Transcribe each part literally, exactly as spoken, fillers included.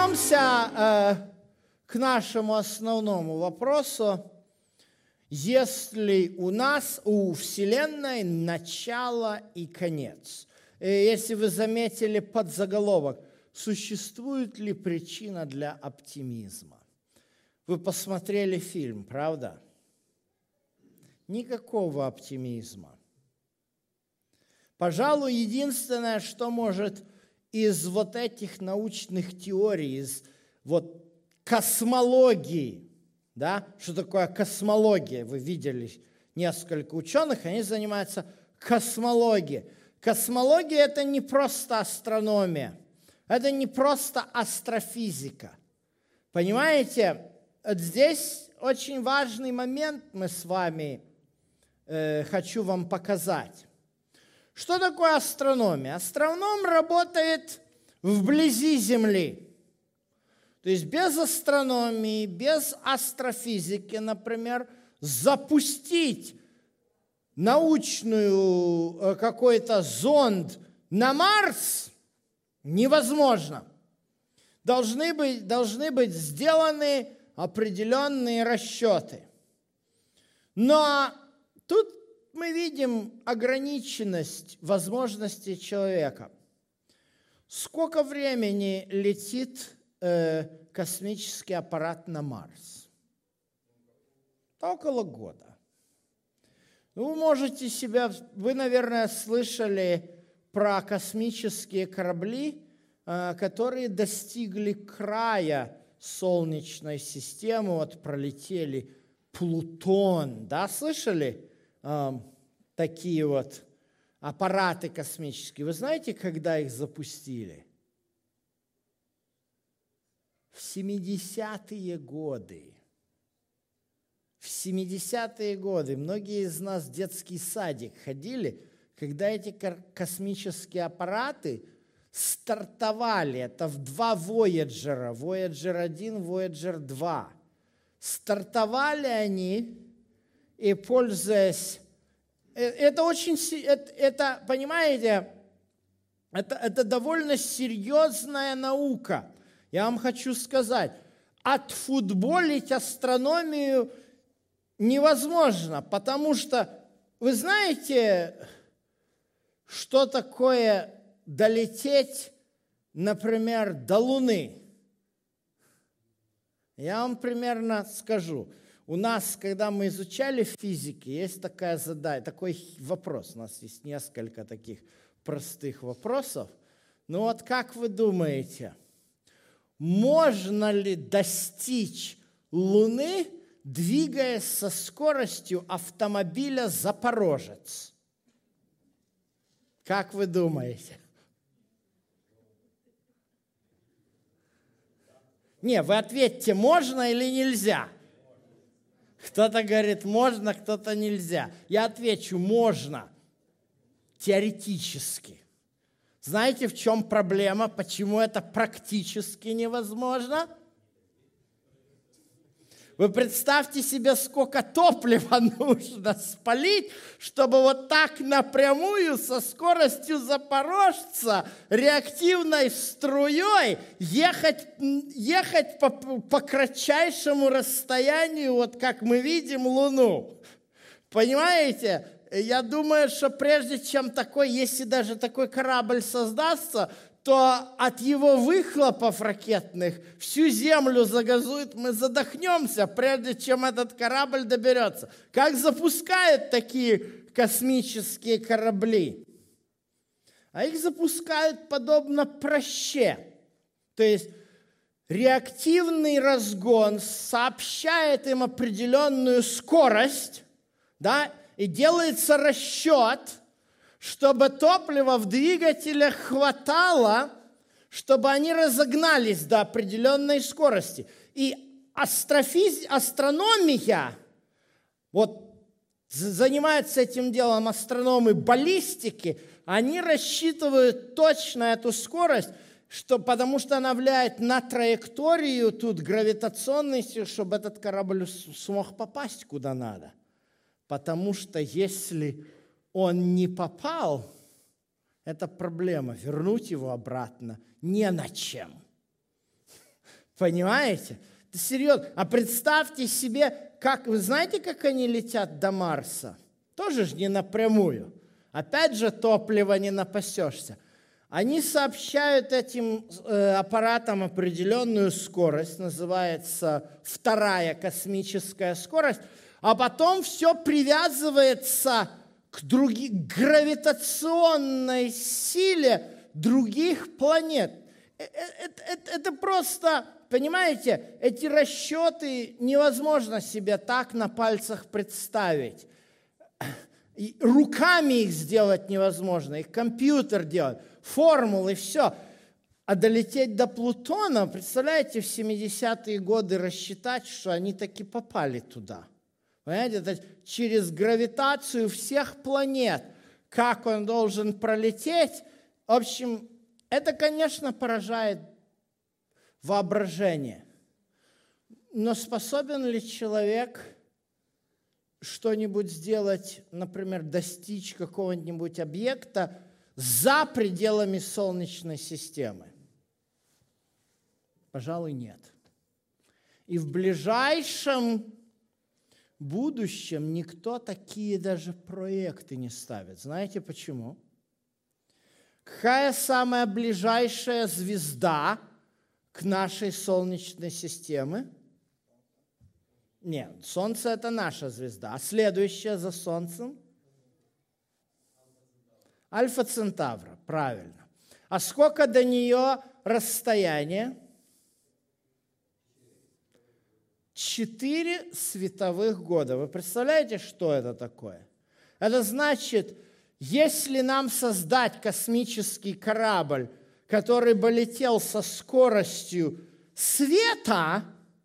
вернемся э, к нашему основному вопросу. Есть ли у нас, у Вселенной, начало и конец? И если вы заметили подзаголовок, существует ли причина для оптимизма? Вы посмотрели фильм, правда? Никакого оптимизма. Пожалуй, единственное, что может из вот этих научных теорий, из вот космологии, да, что такое космология? Вы видели несколько ученых, они занимаются космологией. Космология – это не просто астрономия, это не просто астрофизика. Понимаете, вот здесь очень важный момент мы с вами э, хочу вам показать. Что такое астрономия? Астроном работает вблизи Земли. То есть без астрономии, без астрофизики, например, запустить научную какой-то зонд на Марс невозможно. Должны быть, должны быть сделаны определенные расчеты. Но тут мы видим ограниченность возможностей человека. Сколько времени летит э, космический аппарат на Марс? Около года. Вы можете себя, вы, наверное, слышали про космические корабли, э, которые достигли края Солнечной системы, вот пролетели Плутон, да, слышали? Такие вот аппараты космические. Вы знаете, когда их запустили? В семидесятые годы. В семидесятые годы. Многие из нас в детский садик ходили, когда эти космические аппараты стартовали. Это в два Voyager. Voyager один, Voyager два. Стартовали они, и пользуясь... Это очень... Это, это понимаете, это, это довольно серьезная наука. Я вам хочу сказать, отфутболить астрономию невозможно, потому что вы знаете, что такое долететь, например, до Луны? Я вам примерно скажу. У нас, когда мы изучали физики, есть такая задача, такой вопрос. У нас есть несколько таких простых вопросов. Ну вот как вы думаете, можно ли достичь Луны, двигаясь со скоростью автомобиля «Запорожец»? Как вы думаете? Не, вы ответьте, можно или нельзя? Кто-то говорит, можно, кто-то нельзя. Я отвечу, можно. Теоретически. Знаете, в чем проблема? Почему это практически невозможно? Вы представьте себе, сколько топлива нужно спалить, чтобы вот так напрямую со скоростью запорожца реактивной струей ехать, ехать по, по кратчайшему расстоянию, вот как мы видим Луну. Понимаете? Я думаю, что прежде чем такой, если даже такой корабль создастся, то от его выхлопов ракетных всю Землю загазует, мы задохнемся, прежде чем этот корабль доберется. Как запускают такие космические корабли? А их запускают подобно проще. То есть реактивный разгон сообщает им определенную скорость, да, и делается расчет, чтобы топлива в двигателях хватало, чтобы они разогнались до определенной скорости. И астрофиз... астрономия, вот занимаются этим делом астрономы баллистики, они рассчитывают точно эту скорость, что, потому что она влияет на траекторию тут гравитационной силы, чтобы этот корабль смог попасть куда надо. Потому что если он не попал, это проблема. Вернуть его обратно не на чем. Понимаете? Это серьезно. А представьте себе, как, вы знаете, как они летят до Марса? Тоже же не напрямую. Опять же, топлива не напасешься. Они сообщают этим э, аппаратам определенную скорость, называется вторая космическая скорость, а потом все привязывается к, други, к гравитационной силе других планет. Это, это, это просто, понимаете, эти расчеты невозможно себе так на пальцах представить. И руками их сделать невозможно, их компьютер делает, формулы, все. А долететь до Плутона, представляете, в семидесятые годы рассчитать, что они таки попали туда. Понимаете, это через гравитацию всех планет, как он должен пролететь. В общем, это, конечно, поражает воображение. Но способен ли человек что-нибудь сделать, например, достичь какого-нибудь объекта за пределами Солнечной системы? Пожалуй, нет. И в ближайшем будущем никто такие даже проекты не ставит. Знаете почему? Какая самая ближайшая звезда к нашей Солнечной системе? Нет, Солнце – это наша звезда. А следующая за Солнцем? Альфа Центавра, правильно. А сколько до нее расстояние? Четыре световых года. Вы представляете, что это такое? Это значит, если нам создать космический корабль, который бы летел со скоростью света,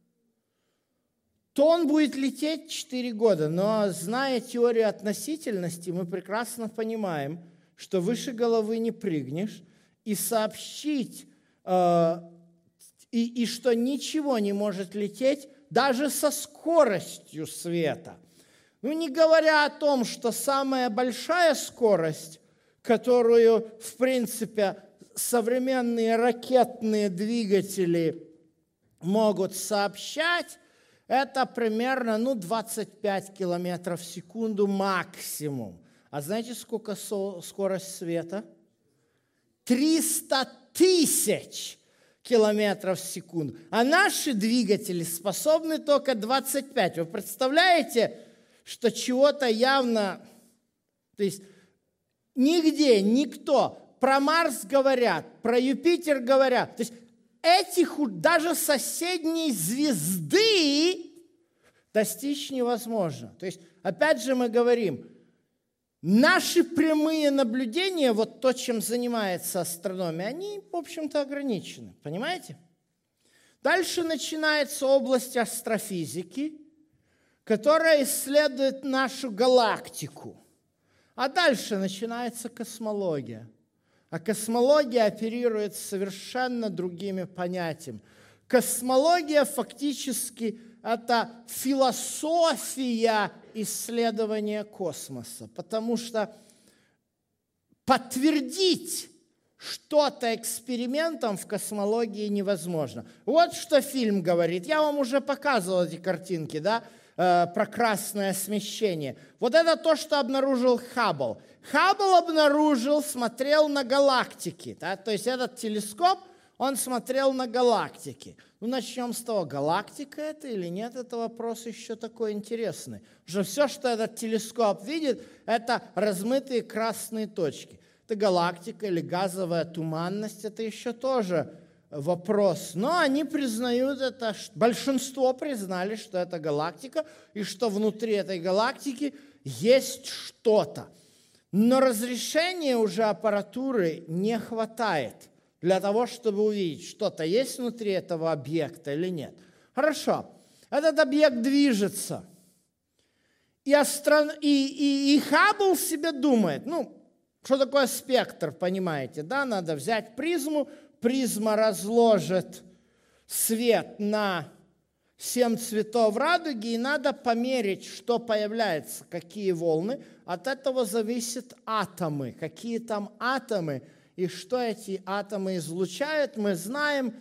то он будет лететь четыре года. Но, зная теорию относительности, мы прекрасно понимаем, что выше головы не прыгнешь, и сообщить, э, и, и что ничего не может лететь даже со скоростью света. Ну, не говоря о том, что самая большая скорость, которую, в принципе, современные ракетные двигатели могут сообщать, это примерно ну, двадцать пять километров в секунду максимум. А знаете, сколько со- скорость света? триста тысяч километров в секунду. А наши двигатели способны только двадцать пять. Вы представляете, что чего-то явно... То есть нигде, никто. Про Марс говорят, про Юпитер говорят. То есть этих даже соседней звезды достичь невозможно. То есть, опять же, мы говорим, наши прямые наблюдения, вот то, чем занимается астрономия, они, в общем-то, ограничены. Понимаете? Дальше начинается область астрофизики, которая исследует нашу галактику. А дальше начинается космология. А космология оперирует совершенно другими понятиями. Космология фактически это философия исследования космоса, потому что подтвердить что-то экспериментом в космологии невозможно. Вот что фильм говорит. Я вам уже показывал эти картинки, да, э, про красное смещение. Вот это то, что обнаружил Хаббл. Хаббл обнаружил, смотрел на галактики. Да? То есть этот телескоп, он смотрел на галактики. Ну, начнем с того, галактика это или нет, это вопрос еще такой интересный. Потому что все, что этот телескоп видит, это размытые красные точки. Это галактика или газовая туманность, это еще тоже вопрос. Но они признают это, большинство признали, что это галактика, и что внутри этой галактики есть что-то. Но разрешения уже аппаратуры не хватает для того, чтобы увидеть, что-то есть внутри этого объекта или нет. Хорошо, этот объект движется. И, астрон... и, и, и Хаббл себе думает, ну, что такое спектр, понимаете, да? Надо взять призму, призма разложит свет на семь цветов радуги, и надо померить, что появляется, какие волны. От этого зависят атомы, какие там атомы, и что эти атомы излучают, мы знаем.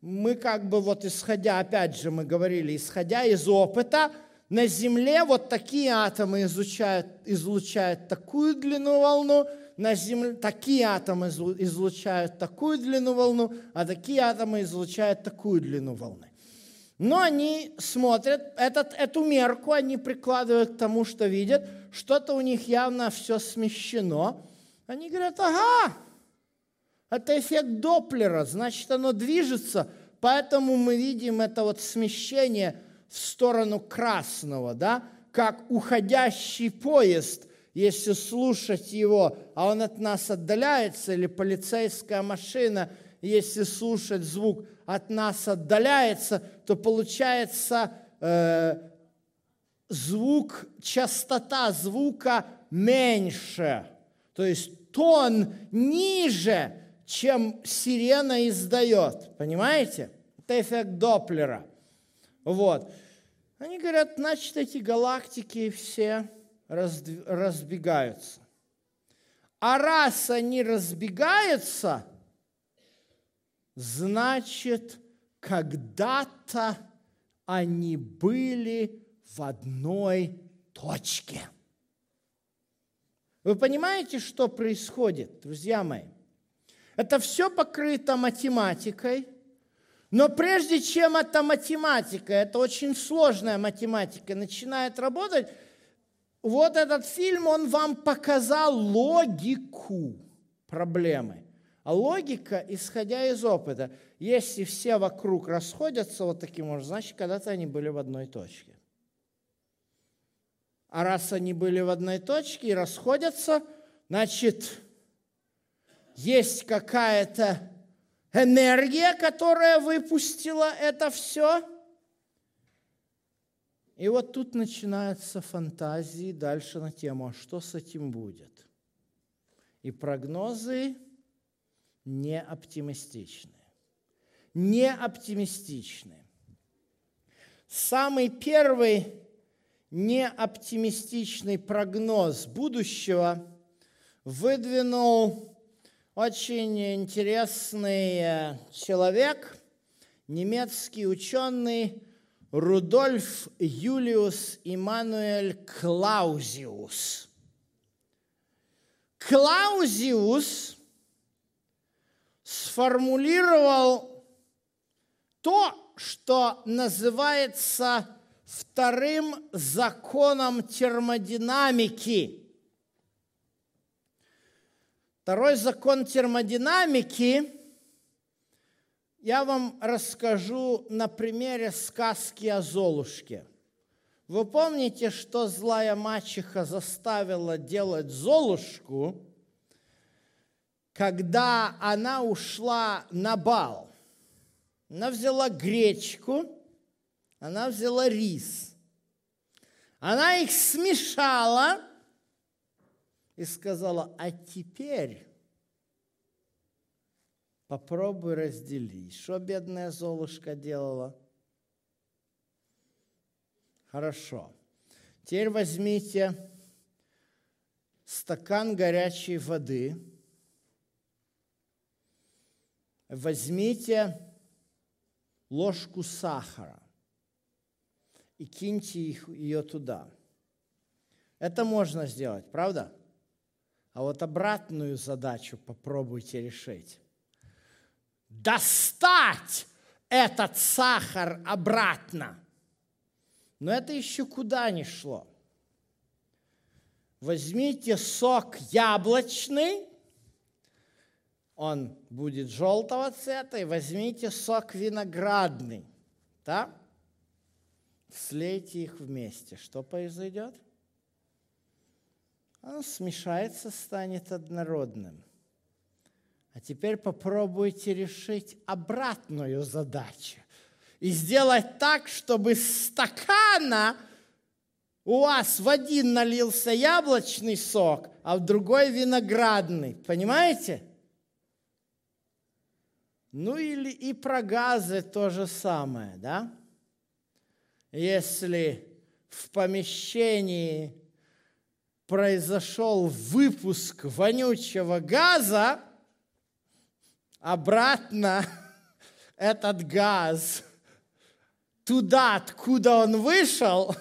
мы как бы вот исходя, опять же мы говорили, исходя из опыта, на Земле вот такие атомы излучают, излучают такую длину волну, на Земле такие атомы излучают такую длину волну, а такие атомы излучают такую длину волны. Но они смотрят, этот, эту мерку они прикладывают к тому, что видят, что-то у них явно все смещено. Они говорят, ага, это эффект Доплера, значит, оно движется, поэтому мы видим это вот смещение в сторону красного, да, как уходящий поезд, если слушать его, а он от нас отдаляется, или полицейская машина, если слушать звук, от нас отдаляется, то получается э, звук, частота звука меньше, то есть тон ниже, чем сирена издает. Понимаете? Это эффект Доплера. Вот. Они говорят, значит, эти галактики все раздв... разбегаются. А раз они разбегаются, значит, когда-то они были в одной точке. Вы понимаете, что происходит, друзья мои? Это все покрыто математикой, но прежде чем эта математика, это очень сложная математика, начинает работать, вот этот фильм, он вам показал логику проблемы. А логика, исходя из опыта, если все вокруг расходятся вот таким образом, значит, когда-то они были в одной точке. А раз они были в одной точке и расходятся, значит, есть какая-то энергия, которая выпустила это все. И вот тут начинаются фантазии дальше на тему, а что с этим будет? И прогнозы не оптимистичны. Не оптимистичны. Самый первый неоптимистичный прогноз будущего выдвинул очень интересный человек, немецкий ученый Рудольф Юлиус Иммануэль Клаузиус. Клаузиус сформулировал то, что называется вторым законом термодинамики. Второй закон термодинамики я вам расскажу на примере сказки о Золушке. Вы помните, что злая мачеха заставила делать Золушку, когда она ушла на бал? Она взяла гречку, она взяла рис. Она их смешала и сказала, а теперь попробуй разделить. Что бедная Золушка делала? Хорошо. Теперь возьмите стакан горячей воды, возьмите ложку сахара и киньте их, ее туда. Это можно сделать, правда? А вот обратную задачу попробуйте решить. Достать этот сахар обратно. Но это еще куда ни шло. Возьмите сок яблочный, он будет желтого цвета, и возьмите сок виноградный, да? Слейте их вместе. Что произойдет? Оно смешается, станет однородным. А теперь попробуйте решить обратную задачу. И сделать так, чтобы из стакана у вас в один налился яблочный сок, а в другой виноградный. Понимаете? Ну или и про газы то же самое, да? Если в помещении произошел выпуск вонючего газа, обратно этот газ туда, откуда он вышел,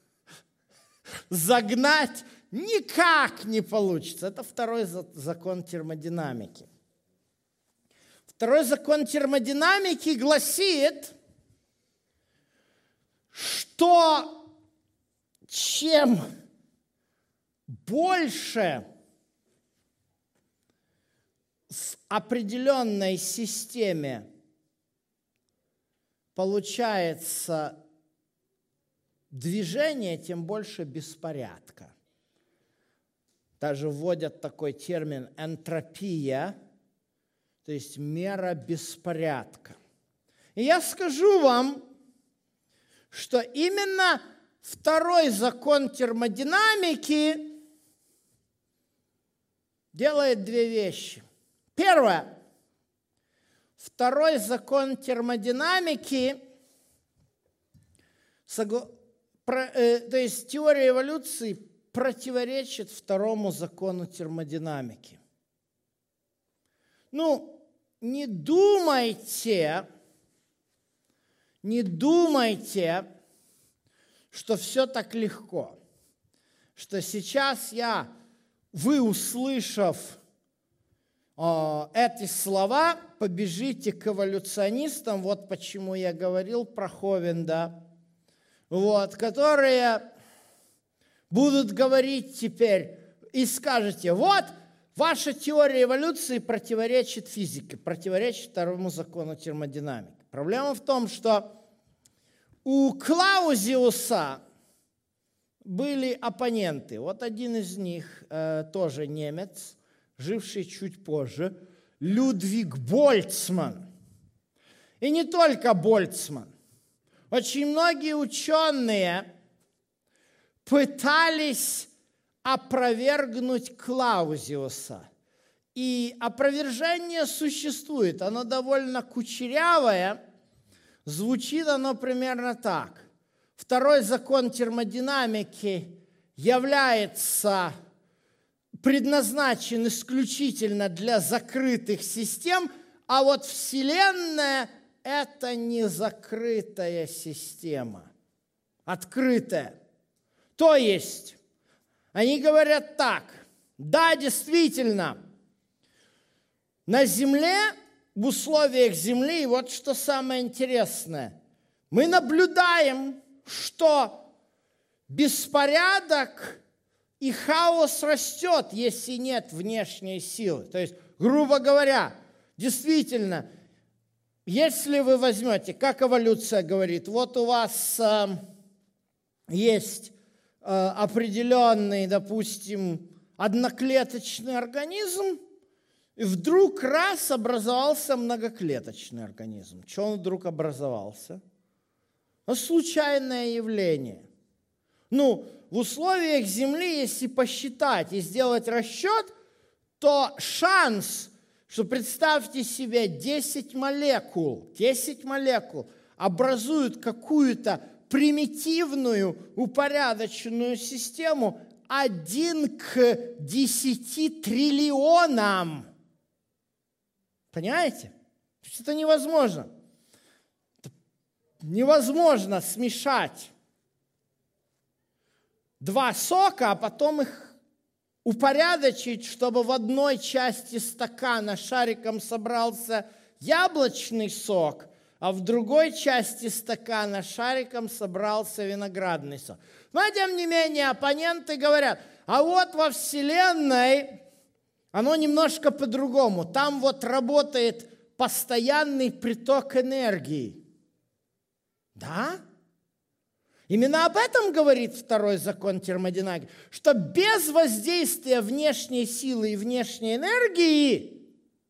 загнать никак не получится. Это второй закон термодинамики. Второй закон термодинамики гласит, что чем больше в определенной системе получается движение, тем больше беспорядка. Даже вводят такой термин энтропия, то есть мера беспорядка. И я скажу вам, что именно второй закон термодинамики делает две вещи. Первое. Второй закон термодинамики, то есть теория эволюции, противоречит второму закону термодинамики. Ну, не думайте, не думайте, что все так легко, что сейчас я, вы, услышав э, эти слова, побежите к эволюционистам, вот почему я говорил про Ховенда, вот, которые будут говорить теперь и скажете, вот, ваша теория эволюции противоречит физике, противоречит второму закону термодинамики. Проблема в том, что у Клаузиуса были оппоненты. Вот один из них, э, тоже немец, живший чуть позже, Людвиг Больцман. И не только Больцман. Очень многие ученые пытались опровергнуть Клаузиуса. И опровержение существует. Оно довольно кучерявое. Звучит оно примерно так. Второй закон термодинамики является предназначен исключительно для закрытых систем, а вот Вселенная – это не закрытая система, открытая. То есть, они говорят так, да, действительно, на Земле, в условиях Земли, и вот что самое интересное, мы наблюдаем, что беспорядок и хаос растет, если нет внешней силы. То есть, грубо говоря, действительно, если вы возьмете, как эволюция говорит, вот у вас э, есть э, определенный, допустим, одноклеточный организм, и вдруг раз образовался многоклеточный организм. Что он вдруг образовался? Ну, случайное явление. Ну, в условиях Земли, если посчитать и сделать расчет, то шанс, что представьте себе десять молекул, десять молекул образуют какую-то примитивную упорядоченную систему один к десяти триллионам. Понимаете? То есть это невозможно. Это невозможно смешать два сока, а потом их упорядочить, чтобы в одной части стакана шариком собрался яблочный сок, а в другой части стакана шариком собрался виноградный сок. Но, тем не менее, оппоненты говорят, а вот во Вселенной оно немножко по-другому. Там вот работает постоянный приток энергии. Да? Именно об этом говорит второй закон термодинамики, что без воздействия внешней силы и внешней энергии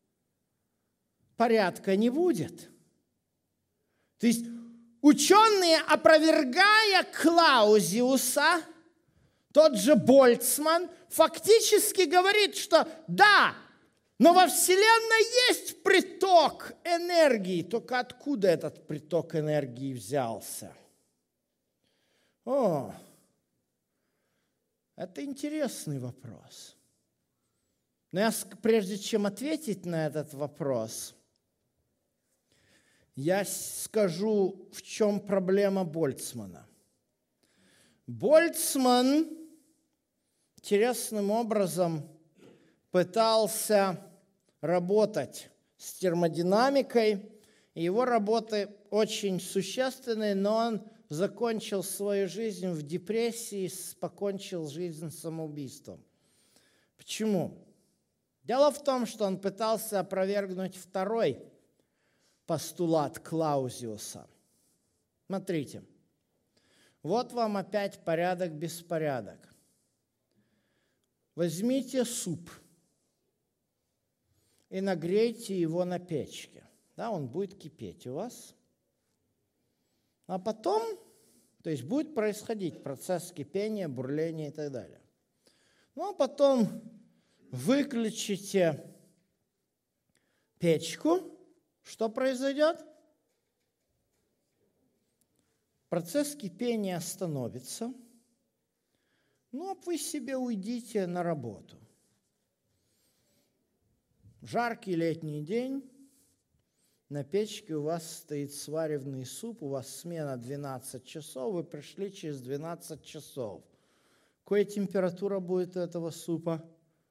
порядка не будет. То есть ученые, опровергая Клаузиуса, тот же Больцман, фактически говорит, что да, но во Вселенной есть приток энергии. Только откуда этот приток энергии взялся? О, это интересный вопрос. Но я, прежде чем ответить на этот вопрос, я скажу, в чем проблема Больцмана. Больцман интересным образом пытался работать с термодинамикой. Его работы очень существенные, но он закончил свою жизнь в депрессии, покончил жизнь самоубийством. Почему? Дело в том, что он пытался опровергнуть второй постулат Клаузиуса. Смотрите, вот вам опять порядок-беспорядок. Возьмите суп и нагрейте его на печке. Да, он будет кипеть у вас. А потом, то есть будет происходить процесс кипения, бурления и так далее. Ну, а потом выключите печку. Что произойдет? Процесс кипения остановится. Ну, а вы себе уйдите на работу. Жаркий летний день. На печке у вас стоит сваренный суп, у вас смена двенадцать часов, вы пришли через двенадцать часов. Какая температура будет у этого супа?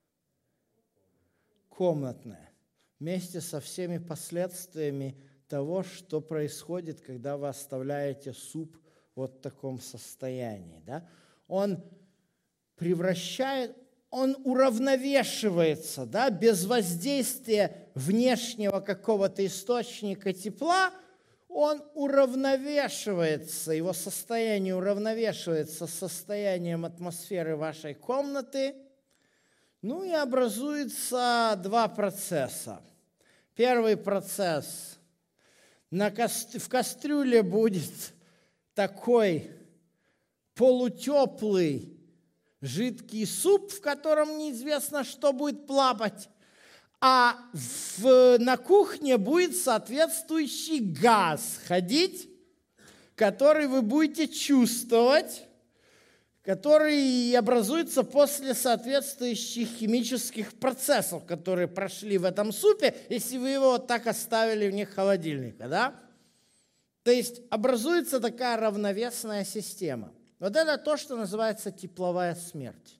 Комнатная. Вместе со всеми последствиями того, что происходит, когда вы оставляете суп вот в таком состоянии. Да? Он превращает... Он уравновешивается, да, без воздействия внешнего какого-то источника тепла, он уравновешивается, его состояние уравновешивается с состоянием атмосферы вашей комнаты. Ну и образуются два процесса. Первый процесс. На каст... В кастрюле будет такой полутеплый, жидкий суп, в котором неизвестно, что будет плавать, а в, на кухне будет соответствующий газ ходить, который вы будете чувствовать, который образуется после соответствующих химических процессов, которые прошли в этом супе, если вы его вот так оставили вне холодильника, да? То есть образуется такая равновесная система. Вот это то, что называется тепловая смерть.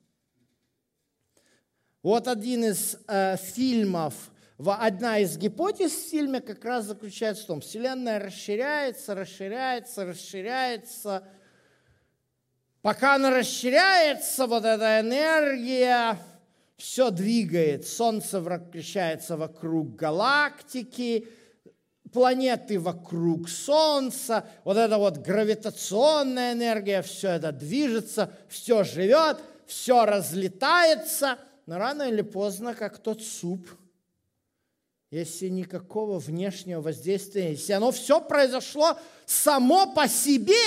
Вот один из э, фильмов, одна из гипотез в фильме как раз заключается в том, Вселенная расширяется, расширяется, расширяется. Пока она расширяется, вот эта энергия все двигает. Солнце вращается вокруг галактики, планеты вокруг Солнца, вот эта вот гравитационная энергия, все это движется, все живет, все разлетается, но рано или поздно, как тот суп, если никакого внешнего воздействия, если оно все произошло само по себе,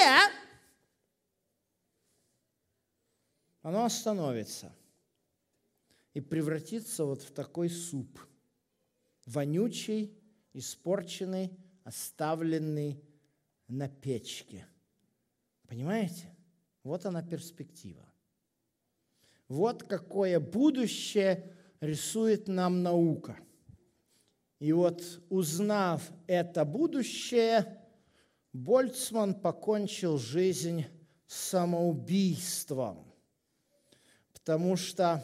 оно остановится и превратится вот в такой суп, вонючий, испорченный, оставленный на печке. Понимаете? Вот она перспектива. Вот какое будущее рисует нам наука. И вот, узнав это будущее, Больцман покончил жизнь самоубийством, потому что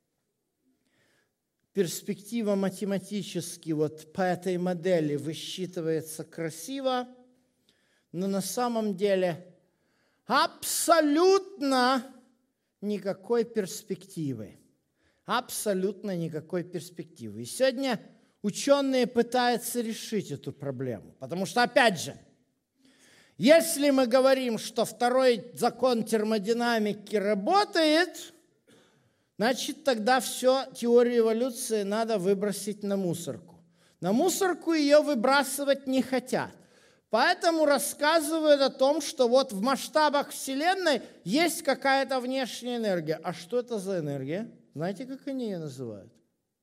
перспектива математически вот по этой модели высчитывается красиво, но на самом деле абсолютно никакой перспективы. Абсолютно никакой перспективы. И сегодня ученые пытаются решить эту проблему, потому что, опять же, если мы говорим, что второй закон термодинамики работает, значит, тогда все, теорию эволюции надо выбросить на мусорку. На мусорку ее выбрасывать не хотят. Поэтому рассказывают о том, что вот в масштабах Вселенной есть какая-то внешняя энергия. А что это за энергия? Знаете, как они ее называют?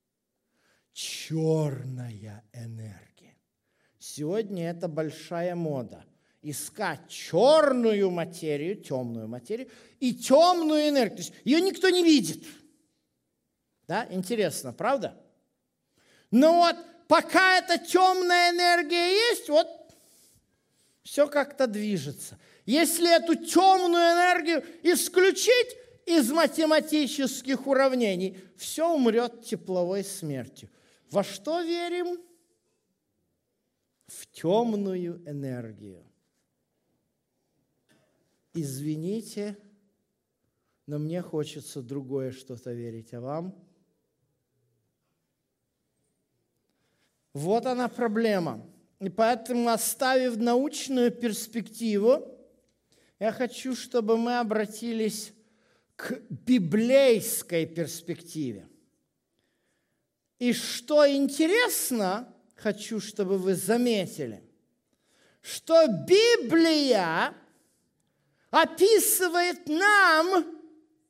Черная энергия. Сегодня это большая мода. Искать черную материю, темную материю и темную энергию. То есть ее никто не видит. Да, интересно, правда? Но вот пока эта темная энергия есть, вот Все как-то движется. Если эту темную энергию исключить из математических уравнений, все умрет тепловой смертью. Во что верим? В темную энергию. Извините, но мне хочется другое что-то верить, а вам? Вот она проблема. И поэтому, оставив научную перспективу, я хочу, чтобы мы обратились к библейской перспективе. И что интересно, хочу, чтобы вы заметили, что Библия описывает нам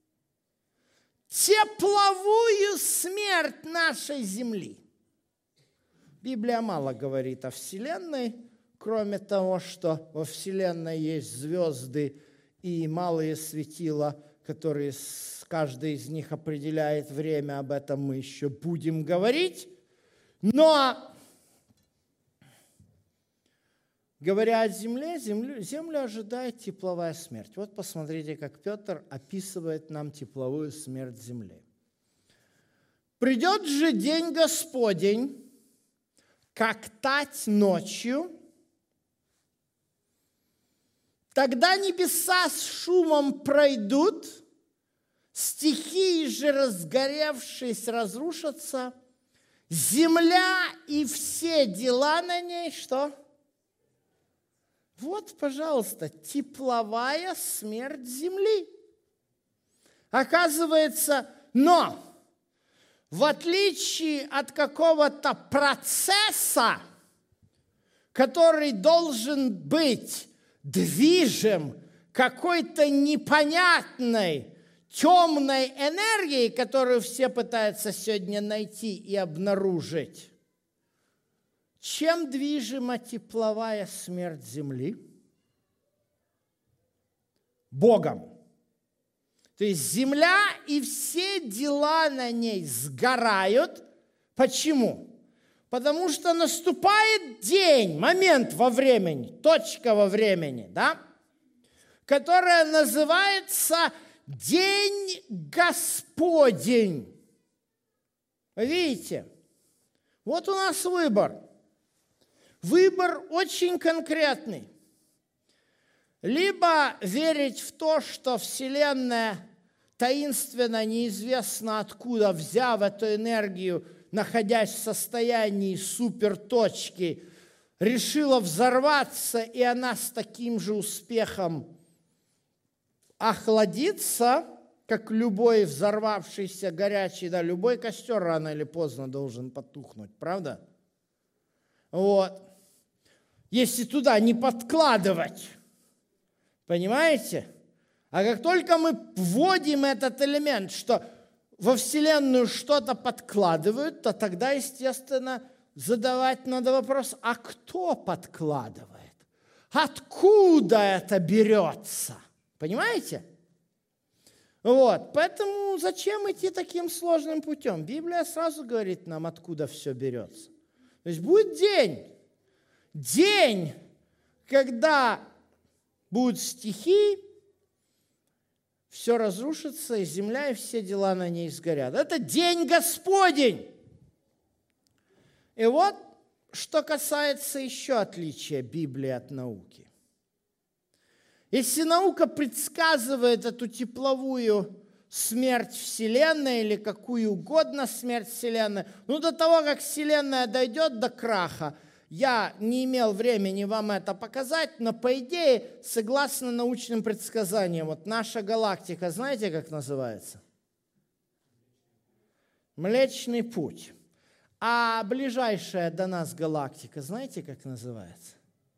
тепловую смерть нашей Земли. Библия мало говорит о Вселенной, кроме того, что во Вселенной есть звезды и малые светила, которые каждый из них определяет время, об этом мы еще будем говорить. Но, говоря о Земле, землю, Землю ожидает тепловая смерть. Вот посмотрите, как Петр описывает нам тепловую смерть Земли. «Придет же день Господень, как тать ночью, тогда небеса с шумом пройдут, стихии же, разгоревшись, разрушатся, земля и все дела на ней, что? Вот, пожалуйста, тепловая смерть земли. Оказывается, но в отличие от какого-то процесса, который должен быть движим какой-то непонятной, темной энергией, которую все пытаются сегодня найти и обнаружить. Чем движима тепловая смерть Земли? Богом. То есть Земля и все дела на ней сгорают. Почему? Потому что наступает день, момент во времени, точка во времени, да, которая называется День Господень. Вы видите? Вот у нас выбор. Выбор очень конкретный. Либо верить в то, что Вселенная таинственно, неизвестно откуда, взяв эту энергию, находясь в состоянии суперточки, решила взорваться, и она с таким же успехом охладится, как любой взорвавшийся горячий, да, любой костер рано или поздно должен потухнуть, правда? Вот. Если туда не подкладывать, понимаете? А как только мы вводим этот элемент, что во Вселенную что-то подкладывают, то тогда, естественно, задавать надо вопрос, а кто подкладывает? Откуда это берется? Понимаете? Вот, поэтому зачем идти таким сложным путем? Библия сразу говорит нам, откуда все берется. То есть будет день, день, когда будут стихии, все разрушится, и земля, и все дела на ней сгорят. Это день Господень. И вот, что касается еще отличия Библии от науки. Если наука предсказывает эту тепловую смерть Вселенной или какую угодно смерть Вселенной, ну, до того, как Вселенная дойдет до краха, я не имел времени вам это показать, но, по идее, согласно научным предсказаниям, вот наша галактика, знаете, как называется? Млечный Путь. А ближайшая до нас галактика, знаете, как называется?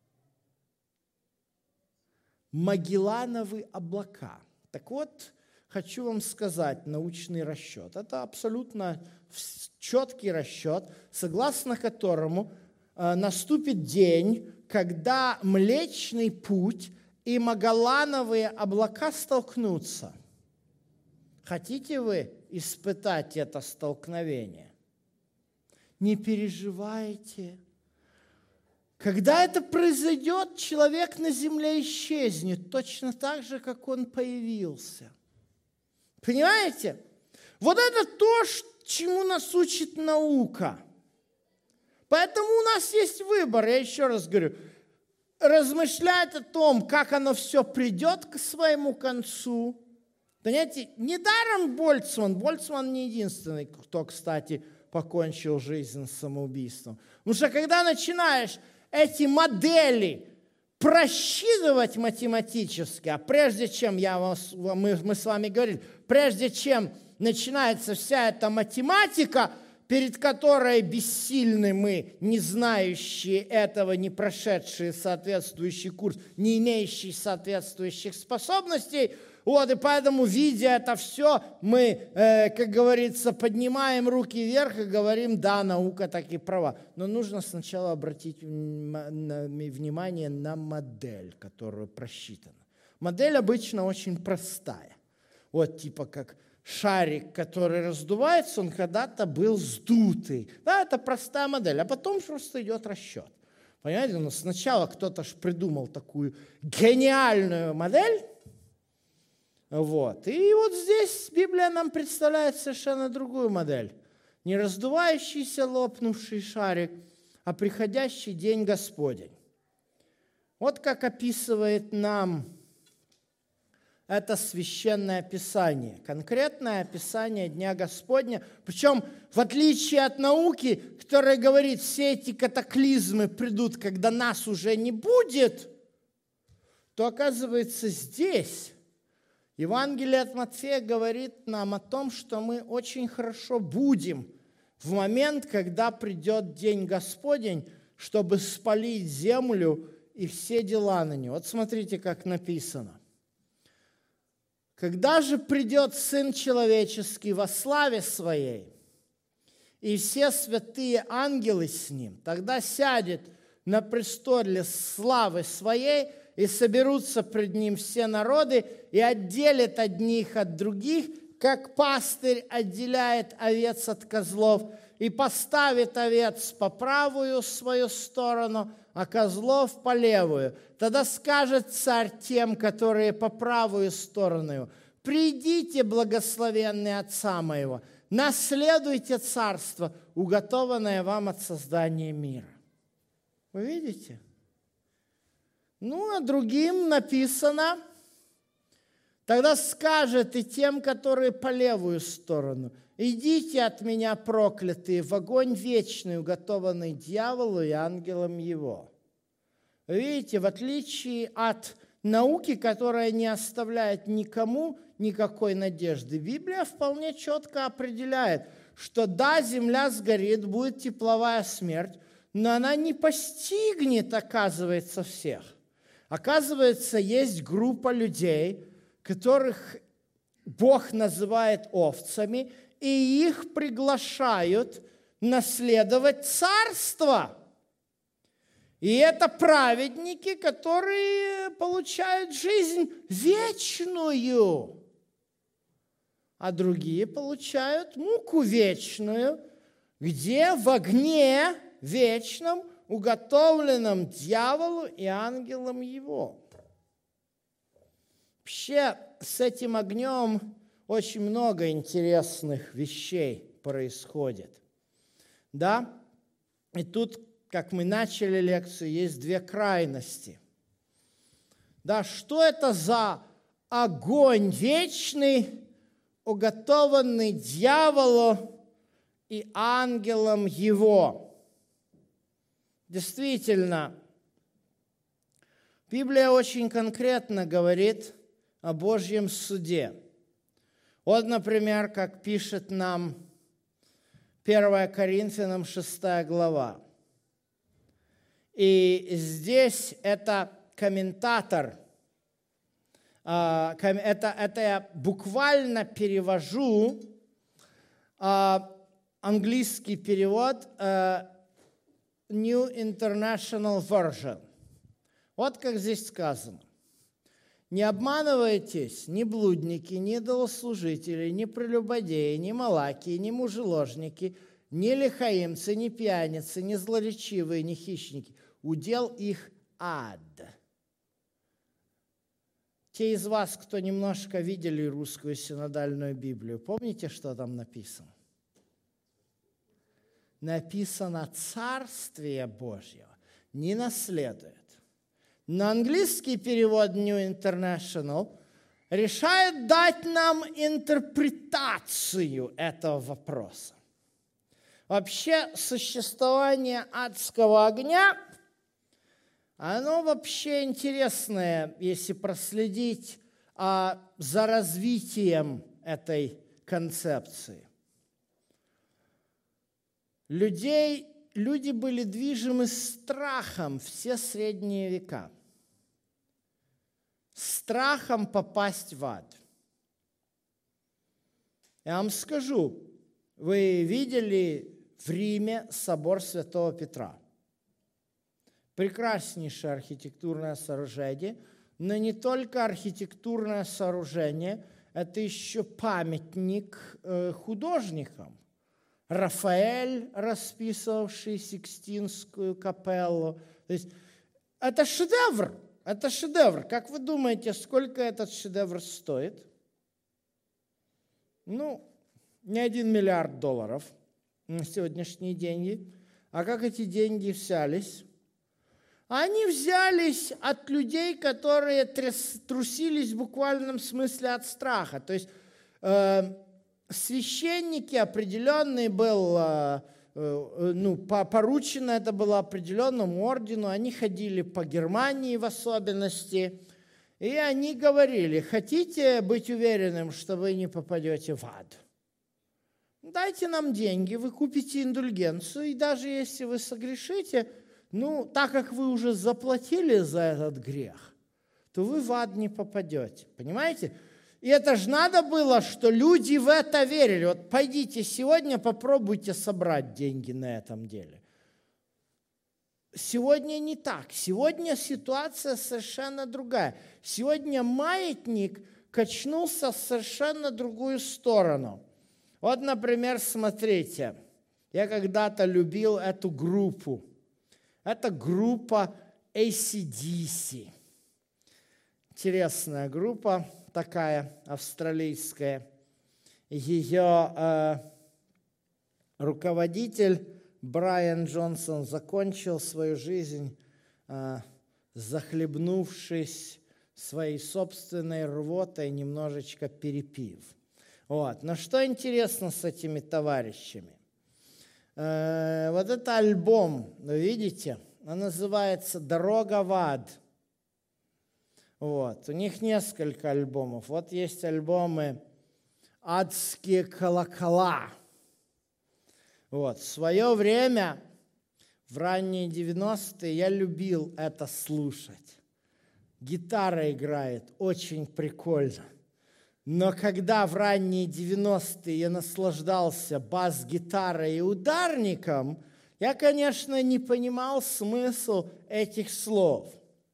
Магеллановы облака. Так вот, хочу вам сказать научный расчет. Это абсолютно четкий расчет, согласно которому э, наступит день, когда Млечный Путь и Магеллановые облака столкнутся. Хотите вы испытать это столкновение? Не переживайте. Когда это произойдет, человек на земле исчезнет, точно так же, как он появился. Понимаете? Вот это то, чему нас учит наука. Поэтому у нас есть выбор, я еще раз говорю, размышлять о том, как оно все придет к своему концу. Понимаете, недаром Больцман, Больцман не единственный, кто, кстати, покончил жизнь самоубийством. Потому что когда начинаешь эти модели просчитывать математически, а прежде чем я вас, мы, мы с вами говорили, прежде чем начинается вся эта математика, перед которой бессильны мы, не знающие этого, не прошедшие соответствующий курс, не имеющие соответствующих способностей, вот, и поэтому, видя это все, мы, э, как говорится, поднимаем руки вверх и говорим, да, наука так и права. Но нужно сначала обратить внимание на модель, которая просчитана. Модель обычно очень простая. Вот типа как шарик, который раздувается, он когда-то был сдутый. Да, это простая модель, а потом просто идет расчет. Понимаете, но сначала кто-то ж придумал такую гениальную модель. Вот. И вот здесь Библия нам представляет совершенно другую модель. Не раздувающийся лопнувший шарик, а приходящий день Господень. Вот как описывает нам это священное Писание. Конкретное описание Дня Господня. Причем, в отличие от науки, которая говорит, все эти катаклизмы придут, когда нас уже не будет, то, оказывается, здесь Евангелие от Матфея говорит нам о том, что мы очень хорошо будем в момент, когда придет День Господень, чтобы спалить землю и все дела на нее. Вот смотрите, как написано. «Когда же придет Сын Человеческий во славе Своей, и все святые ангелы с Ним, тогда сядет на престоле славы Своей, и соберутся пред Ним все народы, и отделит одних от других, как пастырь отделяет овец от козлов, и поставит овец по правую свою сторону, а козлов по левую. Тогда скажет царь тем, которые по правую сторону: придите, благословенные Отца моего, наследуйте царство, уготованное вам от создания мира». Вы видите? Ну, а другим написано: тогда скажет и тем, которые по левую сторону: идите от меня, проклятые, в огонь вечный, уготованный дьяволу и ангелам его. Видите, в отличие от науки, которая не оставляет никому никакой надежды, Библия вполне четко определяет, что да, земля сгорит, будет тепловая смерть, но она не постигнет, оказывается, всех. Оказывается, есть группа людей, которых Бог называет овцами, и их приглашают наследовать царство. И это праведники, которые получают жизнь вечную, а другие получают муку вечную, где в огне вечном, уготовленном дьяволу и ангелам его. Вообще, с этим огнем очень много интересных вещей происходит. Да? И тут, как мы начали лекцию, есть две крайности. Да, что это за огонь вечный, уготованный дьяволу и ангелам его? Действительно, Библия очень конкретно говорит о Божьем суде. Вот, например, как пишет нам первое Коринфянам шестая глава. И здесь это комментатор, это, это я буквально перевожу английский перевод New International Version. Вот как здесь сказано. «Не обманывайтесь, ни блудники, ни идолослужители, ни прелюбодеи, ни малаки, ни мужеложники, ни лихаимцы, ни пьяницы, ни злоречивые, ни хищники. удел их ад. Те из вас, кто немножко видели русскую синодальную Библию, помните, что там написано? Написано «Царствие Божье не наследует». Но английский перевод New International решает дать нам интерпретацию этого вопроса. Вообще, существование адского огня, оно вообще интересное, если проследить а, за развитием этой концепции. Людей, люди были движимы страхом все средние века. Страхом попасть в ад. Я вам скажу, вы видели в Риме собор Святого Петра? Прекраснейшее архитектурное сооружение, но не только архитектурное сооружение, это еще памятник художникам. Рафаэль, расписывавший Сикстинскую капеллу. То есть это шедевр, это шедевр. Как вы думаете, сколько этот шедевр стоит? Ну, не один миллиард долларов на сегодняшние деньги. А как эти деньги взялись? Они взялись от людей, которые трусились в буквальном смысле от страха. То есть э, священники определенные был, э, э, ну, поручено это было определенному ордену, они ходили по Германии в особенности, и они говорили: хотите быть уверенным, что вы не попадете в ад? Дайте нам деньги, вы купите индульгенцию, и даже если вы согрешите, ну, так как вы уже заплатили за этот грех, то вы в ад не попадете. Понимаете? И это же надо было, что люди в это верили. Вот пойдите сегодня, попробуйте собрать деньги на этом деле. Сегодня не так. Сегодня ситуация совершенно другая. Сегодня маятник качнулся в совершенно другую сторону. Вот, например, смотрите, я когда-то любил эту группу. Это группа эй си ди си. Интересная группа такая, австралийская. Ее э, руководитель Брайан Джонсон закончил свою жизнь, э, захлебнувшись своей собственной рвотой, немножечко перепив. Вот. Но что интересно с этими товарищами? Э, вот это альбом, вы видите, он называется «Дорога в ад». Вот. У них несколько альбомов. Вот есть альбомы «Адские колокола». Вот. В свое время, в ранние девяностые, я любил это слушать. Гитара играет очень прикольно. Но когда в ранние девяностые я наслаждался бас-гитарой и ударником, я, конечно, не понимал смысл этих слов.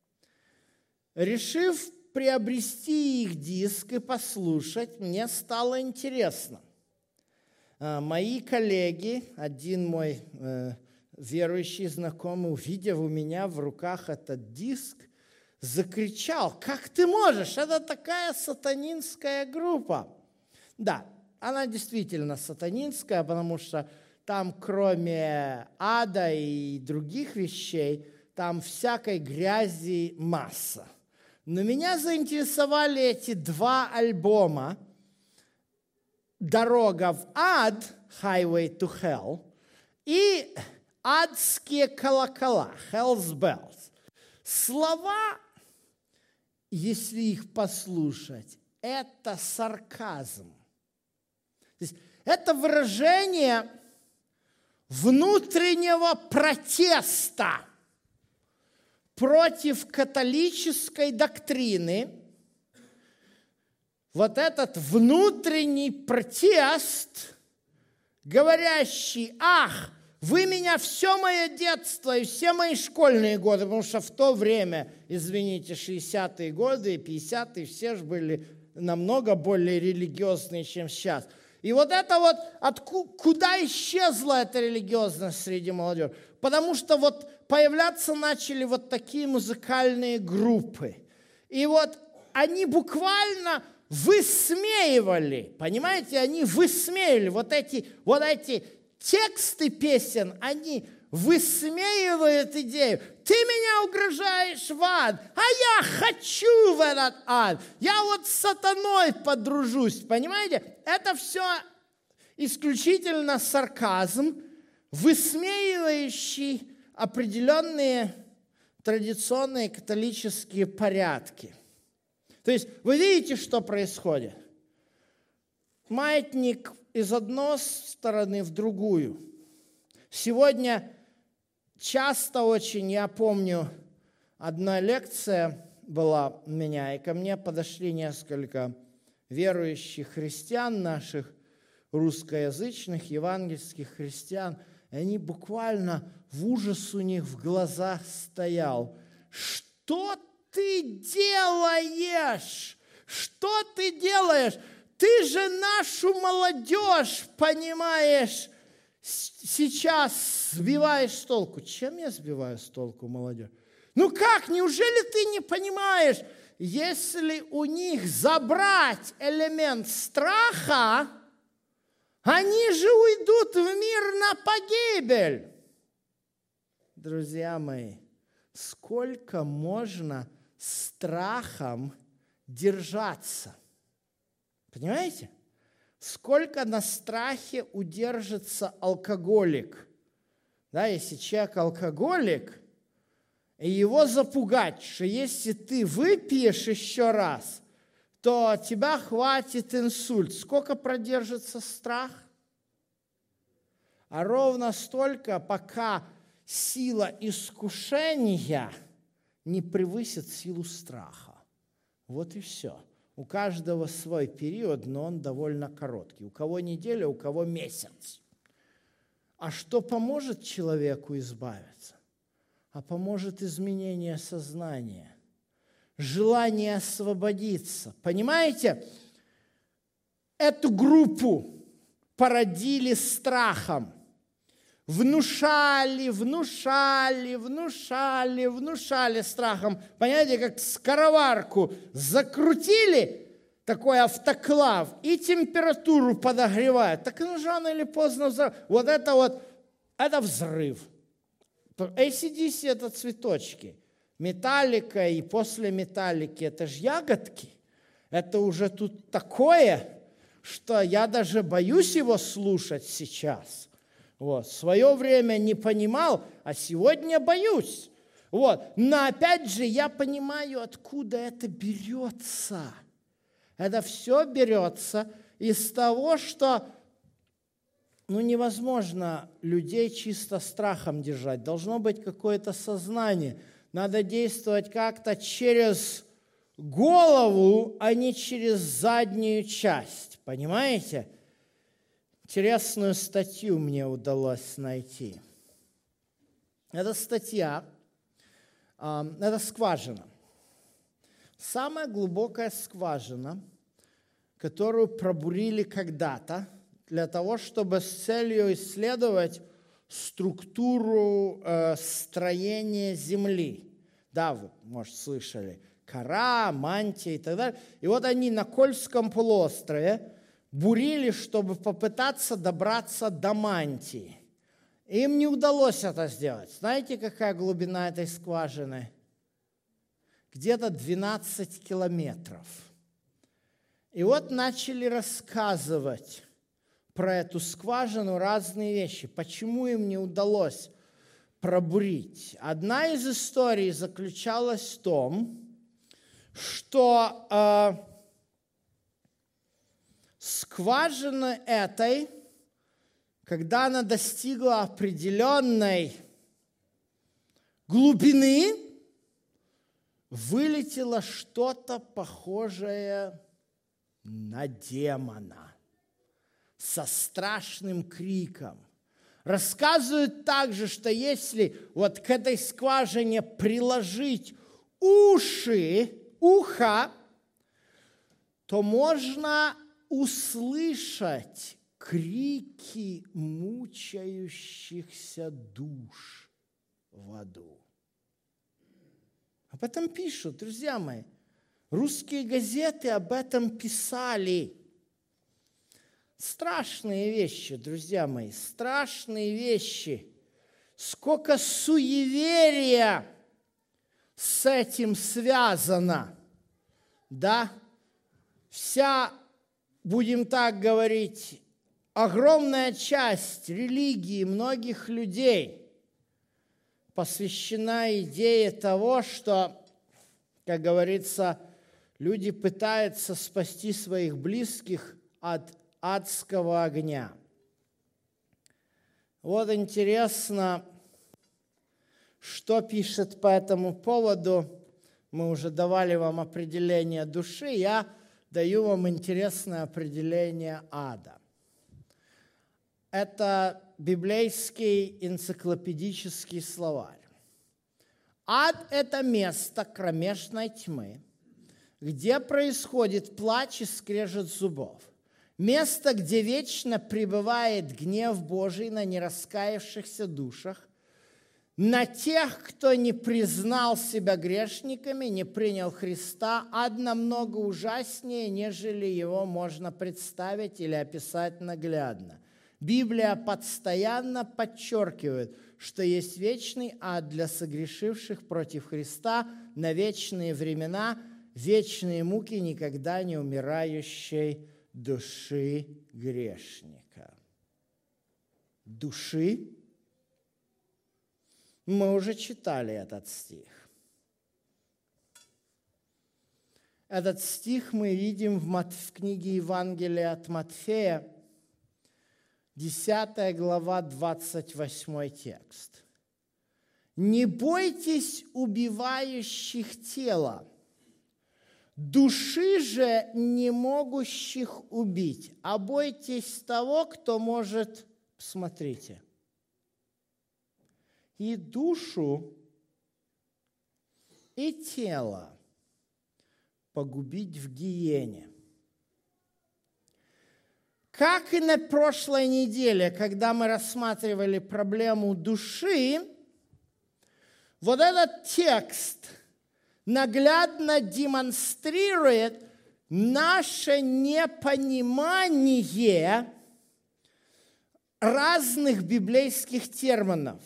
Решив приобрести их диск и послушать, мне стало интересно. Мои коллеги, один мой э, верующий знакомый, увидев у меня в руках этот диск, закричал: «Как ты можешь? Это такая сатанинская группа!» Да, она действительно сатанинская, потому что там кроме ада и других вещей, там всякой грязи масса. Но меня заинтересовали эти два альбома «Дорога в ад», «Highway to Hell», и «Адские колокола», «Hell's Bells». Слова, если их послушать, это сарказм. То есть это выражение внутреннего протеста против католической доктрины. Вот этот внутренний протест, говорящий: «Ах, вы меня все мое детство и все мои школьные годы», потому что в то время, извините, шестидесятые годы и пятидесятые, все же были намного более религиозные, чем сейчас. И вот это вот, откуда, куда исчезла эта религиозность среди молодежи? Потому что вот появляться начали вот такие музыкальные группы. И вот они буквально высмеивали, понимаете, они высмеивали вот эти, вот эти тексты песен, они высмеивают идею. Ты меня угрожаешь в ад, а я хочу в этот ад. Я вот с сатаной подружусь, понимаете? Это все исключительно сарказм, высмеивающий определенные традиционные католические порядки. То есть вы видите, что происходит? Маятник из одной стороны в другую. Сегодня часто очень, я помню, одна лекция была у меня, и ко мне подошли несколько верующих христиан наших, русскоязычных, евангельских христиан, и они буквально в ужас у них в глазах стоял. Что ты делаешь? Что ты делаешь? Ты же нашу молодежь, понимаешь, сейчас сбиваешь с толку. Чем я сбиваю с толку молодежь? Ну как, неужели ты не понимаешь, если у них забрать элемент страха, они же уйдут в мир на погибель. Друзья мои, сколько можно страхом держаться? Понимаете? Сколько на страхе удержится алкоголик? Да, если человек алкоголик, и его запугать, что если ты выпьешь еще раз, то тебя хватит инсульт. Сколько продержится страх? А ровно столько, пока сила искушения не превысит силу страха. Вот и все. У каждого свой период, но он довольно короткий. У кого неделя, у кого месяц. А что поможет человеку избавиться? А поможет изменение сознания, желание освободиться. Понимаете? Эту группу породили страхом. Внушали, внушали, внушали, внушали страхом. Понимаете, как скороварку закрутили, такой автоклав, и температуру подогревают. Так ну рано или поздно взрыв. Вот это вот, это взрыв. эй си ди си это цветочки. Металлика и после металлики это же ягодки. Это уже тут такое, что я даже боюсь его слушать сейчас. Вот. В свое время не понимал, а сегодня боюсь. Вот. Но опять же я понимаю, откуда это берется. Это все берется из того, что ну, невозможно людей чисто страхом держать. Должно быть какое-то сознание. Надо действовать как-то через голову, а не через заднюю часть. Понимаете? Интересную статью мне удалось найти. Эта статья, это скважина. Самая глубокая скважина, которую пробурили когда-то для того, чтобы с целью исследовать структуру э, строения Земли. Да, вы, может, слышали, кора, мантия и так далее. И вот они на Кольском полуострове бурили, чтобы попытаться добраться до мантии. Им не удалось это сделать. Знаете, какая глубина этой скважины? Где-то двенадцать километров. И вот начали рассказывать про эту скважину разные вещи. Почему им не удалось пробурить? Одна из историй заключалась в том, что э, скважина этой, когда она достигла определенной глубины, вылетело что-то похожее на демона со страшным криком. Рассказывают также, что если вот к этой скважине приложить уши, ухо, то можно услышать крики мучающихся душ. в аду. Об этом пишут, друзья мои. Русские газеты об этом писали. Страшные вещи, друзья мои, страшные вещи. Сколько суеверия с этим связано. Да? Вся, будем так говорить, огромная часть религии многих людей посвящена идее того, что, как говорится, люди пытаются спасти своих близких от адского огня. Вот интересно, что пишет по этому поводу. Мы уже давали вам определение души, я даю вам интересное определение ада. Это библейский энциклопедический словарь. Ад – это место кромешной тьмы, где происходит плач и скрежет зубов. Место, где вечно пребывает гнев Божий на нераскаявшихся душах, на тех, кто не признал себя грешниками, не принял Христа. Ад намного ужаснее, нежели его можно представить или описать наглядно. Библия постоянно подчеркивает, что есть вечный ад для согрешивших против Христа на вечные времена, вечные муки никогда не умирающей души грешника. Души? Мы уже читали этот стих. Этот стих мы видим в, Мат... в книге Евангелия от Матфея, десятая глава, двадцать восьмой текст. «Не бойтесь убивающих тело, души же не могущих убить, а бойтесь того, кто может...» Смотрите. «И душу, и тело погубить в гиене». Как и на прошлой неделе, когда мы рассматривали проблему души, вот этот текст наглядно демонстрирует наше непонимание разных библейских терминов.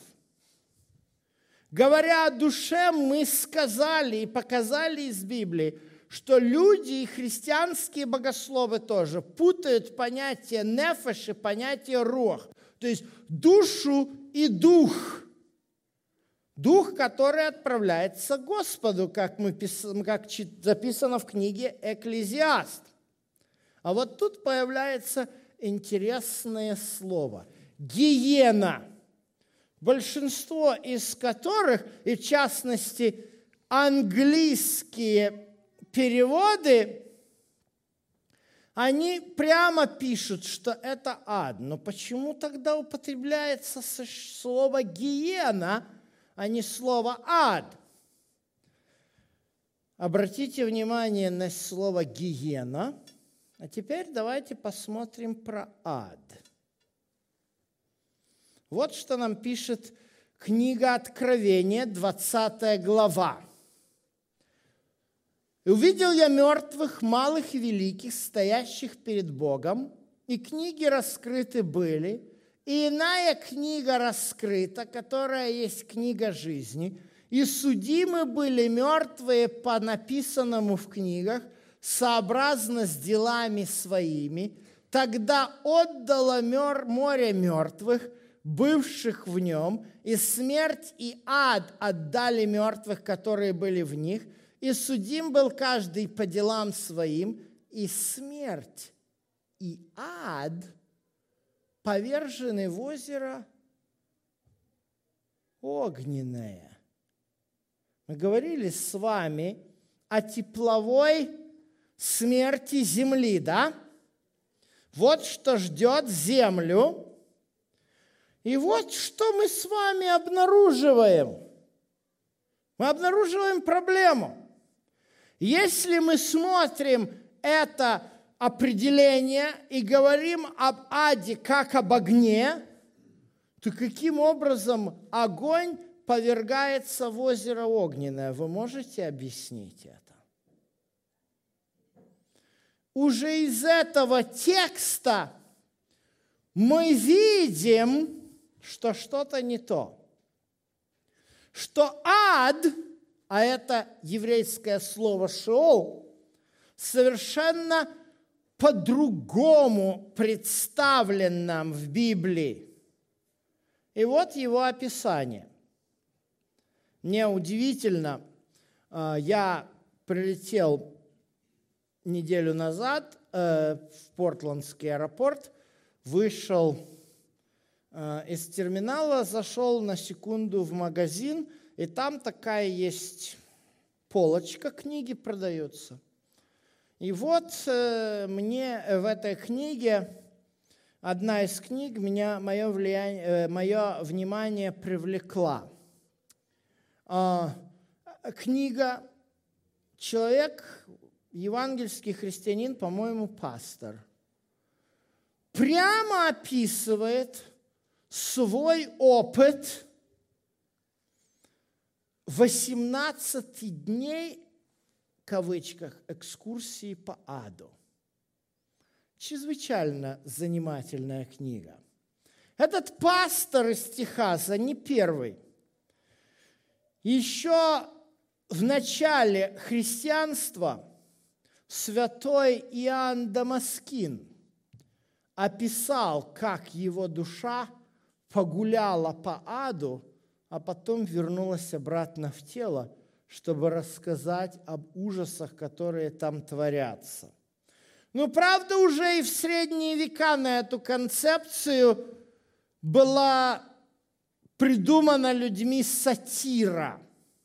Говоря о душе, мы сказали и показали из Библии, что люди и христианские богословы тоже путают понятие нефеш и понятие руах, то есть душу и дух. Дух, который отправляется к Господу, как, мы, как записано в книге «Экклезиаст». А вот тут появляется интересное слово – гиена. Большинство из которых, и в частности английские переводы, они прямо пишут, что это ад. Но почему тогда употребляется слово «гиена», а не слово «ад»? Обратите внимание на слово «гиена». А теперь давайте посмотрим про ад. Вот что нам пишет книга Откровения, двадцатая глава. «И увидел я мертвых, малых и великих, стоящих перед Богом, и книги раскрыты были, и иная книга раскрыта, которая есть книга жизни, и судимы были мертвые по написанному в книгах, сообразно с делами своими. Тогда отдало море мертвых, бывших в нем, и смерть и ад отдали мертвых, которые были в них, и судим был каждый по делам своим, и смерть и ад повержены в озеро огненное». Мы говорили с вами о тепловой смерти земли, да? Вот что ждет землю. И вот что мы с вами обнаруживаем. Мы обнаруживаем проблему. Если мы смотрим это определение и говорим об аде как об огне, то каким образом огонь повергается в озеро огненное. Вы можете объяснить это? Уже из этого текста мы видим, что что-то не то. Что ад, а это еврейское слово «шеол», совершенно по-другому представлен нам в Библии. И вот его описание. Мне удивительно, я прилетел неделю назад в Портландский аэропорт, вышел из терминала, зашел на секунду в магазин, и там такая есть полочка, книги продаются. И вот мне в этой книге, одна из книг, меня, мое, влияние, мое внимание привлекла. Книга «Человек, евангельский христианин, по-моему, пастор», прямо описывает свой опыт восемнадцати дней, в кавычках, экскурсии по аду. Чрезвычайно занимательная книга. Этот пастор из Техаса не первый. Еще в начале христианства святой Иоанн Дамаскин описал, как его душа погуляла по аду, а потом вернулась обратно в тело, чтобы рассказать об ужасах, которые там творятся. Ну, правда, уже и в средние века на эту концепцию была придумана людьми сатира.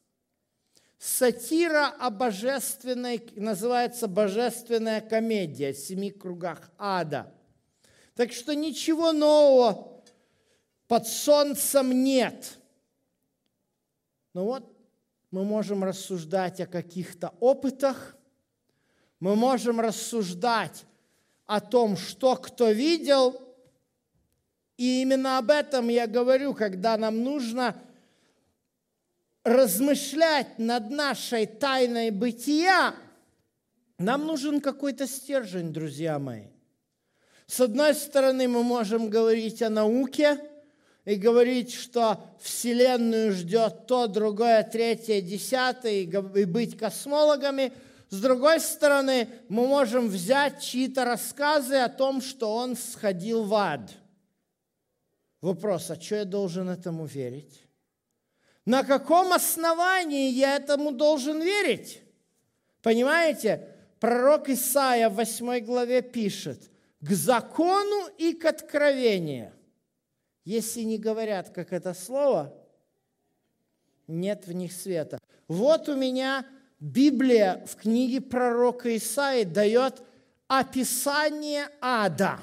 Сатира о божественной, называется «Божественная комедия» о семи кругах ада. Так что ничего нового под солнцем нет. Но вот мы можем рассуждать о каких-то опытах, мы можем рассуждать о том, что кто видел, и именно об этом я говорю, когда нам нужно размышлять над нашей тайной бытия, нам нужен какой-то стержень, друзья мои. С одной стороны, мы можем говорить о науке и говорить, что Вселенную ждет то, другое, третье, десятое, и быть космологами. С другой стороны, мы можем взять чьи-то рассказы о том, что он сходил в ад. Вопрос, а что я должен этому верить? На каком основании я этому должен верить? Понимаете, пророк Исаия в восьмой главе пишет: «К закону и к откровению». Если не говорят, как это слово, нет в них света. Вот у меня Библия в книге пророка Исаии дает описание ада.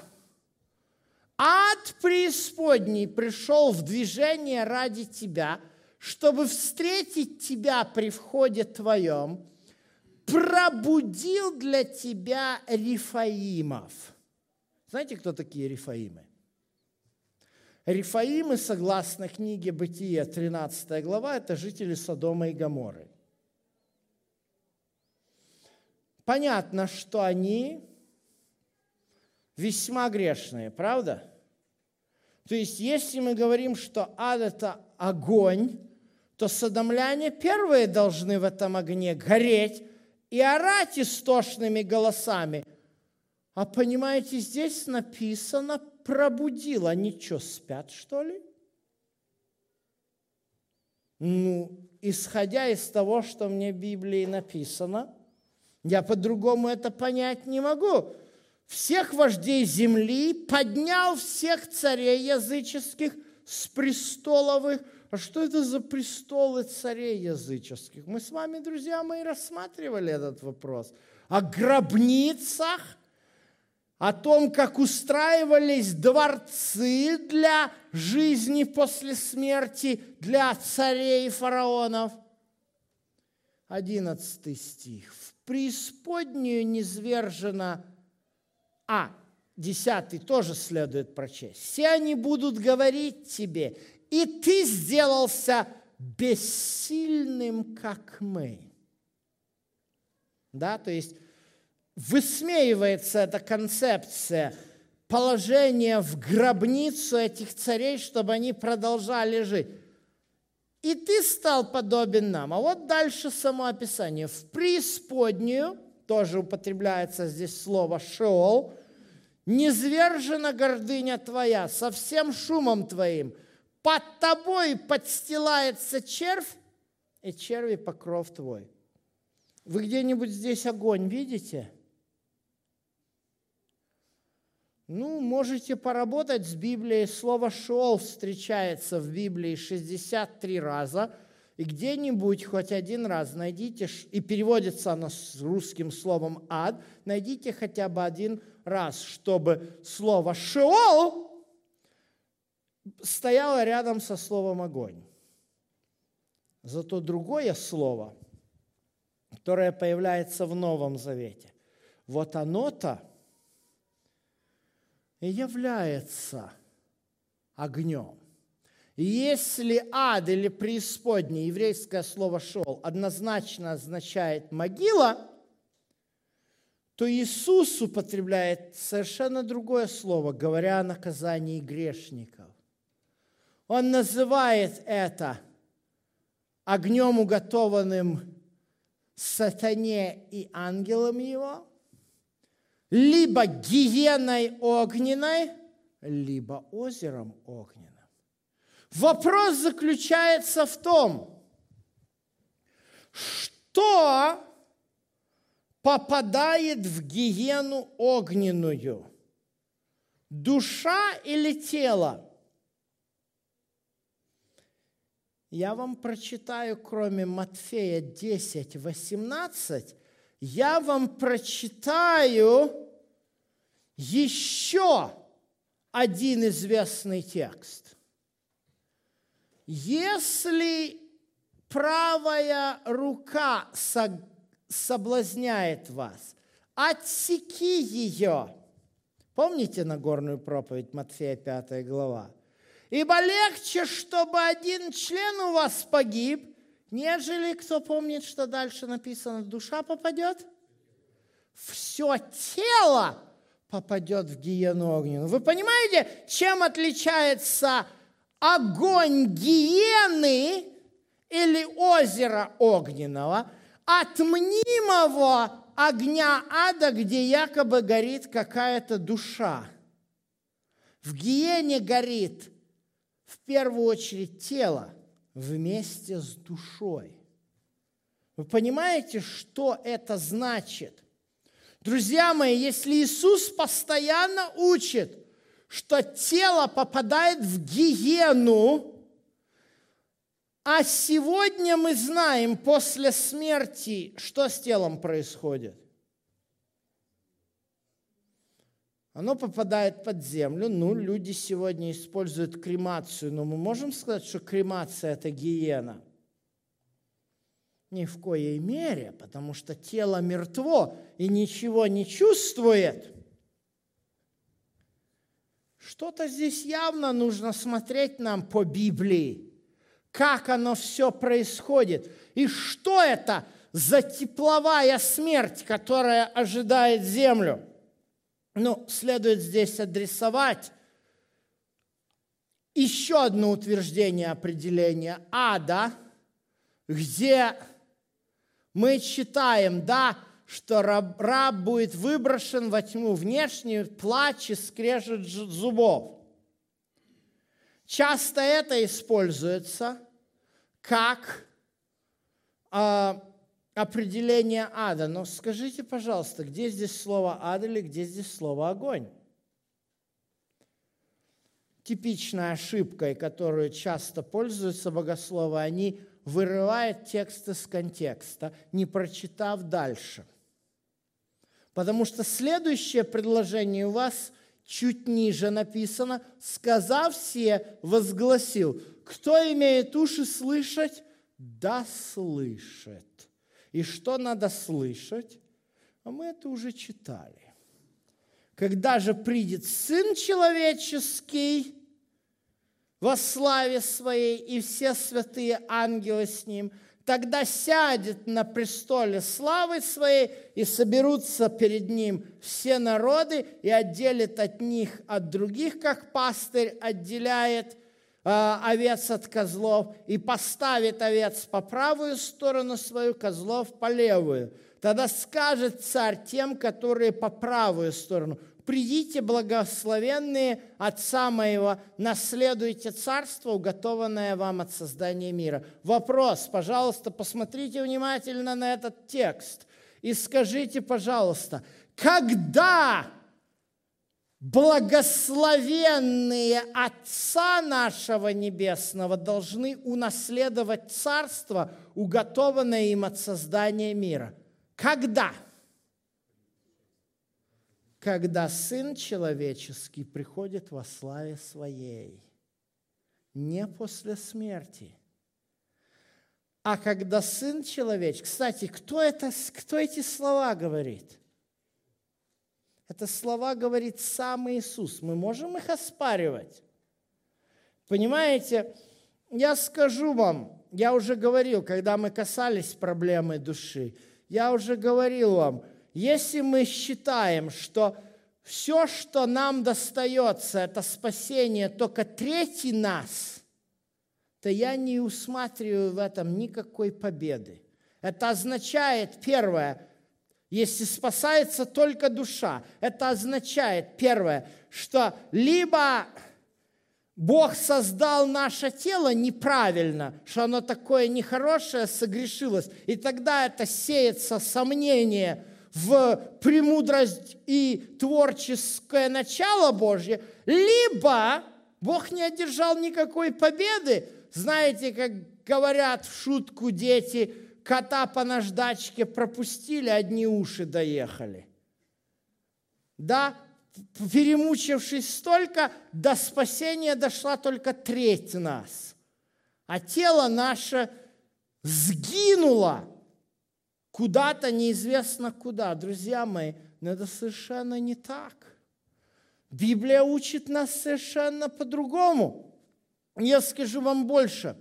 Ад преисподней пришел в движение ради тебя, чтобы встретить тебя при входе твоем, пробудил для тебя рифаимов. Знаете, кто такие рифаимы? Рифаимы, согласно книге Бытия, тринадцатая глава, это жители Содома и Гоморры. Понятно, что они весьма грешные, правда? То есть, если мы говорим, что ад – это огонь, то содомляне первые должны в этом огне гореть и орать истошными голосами. А понимаете, здесь написано «пробудил». Они что, спят, что ли? Ну, исходя из того, что мне в Библии написано, я по-другому это понять не могу. Всех вождей земли поднял всех царей языческих с престолов их. А что это за престолы царей языческих? Мы с вами, друзья мои, рассматривали этот вопрос. О гробницах, о том, как устраивались дворцы для жизни после смерти, для царей и фараонов. Одиннадцатый стих. В преисподнюю низвержена... А, десятый тоже следует прочесть. «Все они будут говорить тебе, и ты сделался бессильным, как мы. Да, то есть высмеивается эта концепция положения в гробницу этих царей, чтобы они продолжали жить. И ты стал подобен нам. А вот дальше само описание. В преисподнюю, тоже употребляется здесь слово «шеол», низвержена гордыня твоя, со всем шумом твоим. Под тобой подстилается червь, и черви покров твой. Вы где-нибудь здесь огонь видите? Ну, можете поработать с Библией. Слово «шеол» встречается в Библии шестьдесят три раза. И где-нибудь хоть один раз найдите, и переводится оно с русским словом «ад», найдите хотя бы один раз, чтобы слово «шеол» стояло рядом со словом «огонь». Зато другое слово, которое появляется в Новом Завете, вот оно-то и является огнем. И если ад или преисподняя, еврейское слово «шеол», однозначно означает «могила», то Иисус употребляет совершенно другое слово, говоря о наказании грешников. Он называет это огнем, уготованным сатане и ангелам его, либо гиеной огненной, либо озером огненным. Вопрос заключается в том, что попадает в гиену огненную, душа или тело? Я вам прочитаю, кроме Матфея десять, восемнадцать, я вам прочитаю еще один известный текст. Если правая рука соблазняет вас, отсеки ее. Помните Нагорную проповедь, Матфея пятая глава? Ибо легче, чтобы один член у вас погиб, нежели, кто помнит, что дальше написано, душа попадет, все тело попадет в гиену огненную. Вы понимаете, чем отличается огонь гиены или озера огненного от мнимого огня ада, где якобы горит какая-то душа? В гиене горит в первую очередь тело вместе с душой. Вы понимаете, что это значит? Друзья мои, если Иисус постоянно учит, что тело попадает в гиену, а сегодня мы знаем после смерти, что с телом происходит. Оно попадает под землю. Ну, люди сегодня используют кремацию, но мы можем сказать, что кремация – это гиена? Ни в коей мере, потому что тело мертво и ничего не чувствует. Что-то здесь явно нужно смотреть нам по Библии, как оно все происходит, и что это за тепловая смерть, которая ожидает землю. Ну, следует здесь адресовать еще одно утверждение определения ада, где мы читаем, да, что раб, раб будет выброшен во тьму внешнюю, плач и скрежет зубов. Часто это используется как э, определение ада. Но скажите, пожалуйста, где здесь слово ад или где здесь слово огонь? Типичной ошибкой, которую часто пользуются богословы, они вырывают текст из контекста, не прочитав дальше. Потому что следующее предложение у вас чуть ниже написано: «Сказав все, возгласил, кто имеет уши слышать, да слышит». И что надо слышать? А мы это уже читали. «Когда же придет Сын Человеческий, во славе Своей, и все святые ангелы с Ним. Тогда сядет на престоле славы Своей, и соберутся перед Ним все народы, и отделит от них от других, как пастырь отделяет э, овец от козлов, и поставит овец по правую сторону свою, козлов по левую. Тогда скажет царь тем, которые по правую сторону: «Придите, благословенные Отца моего, наследуйте царство, уготованное вам от создания мира». Вопрос, пожалуйста, посмотрите внимательно на этот текст и скажите, пожалуйста, когда благословенные Отца нашего Небесного должны унаследовать царство, уготованное им от создания мира? Когда? Когда Сын Человеческий приходит во славе Своей, не после смерти, а когда Сын Человеческий. Кстати, кто, это, кто эти слова говорит? Это слова говорит сам Иисус. Мы можем их оспаривать. Понимаете, я скажу вам, я уже говорил, когда мы касались проблемы души, я уже говорил вам, если мы считаем, что все, что нам достается, это спасение только трети нас, то я не усматриваю в этом никакой победы. Это означает, первое, если спасается только душа, это означает, первое, что либо Бог создал наше тело неправильно, что оно такое нехорошее, согрешилось, и тогда это сеется сомнение в премудрость и творческое начало Божье, либо Бог не одержал никакой победы. Знаете, как говорят в шутку дети, кота по наждачке пропустили, одни уши доехали. Да, перемучившись столько, до спасения дошла только треть нас, а тело наше сгинуло куда-то, неизвестно куда. Друзья мои, но это совершенно не так. Библия учит нас совершенно по-другому. Я скажу вам больше.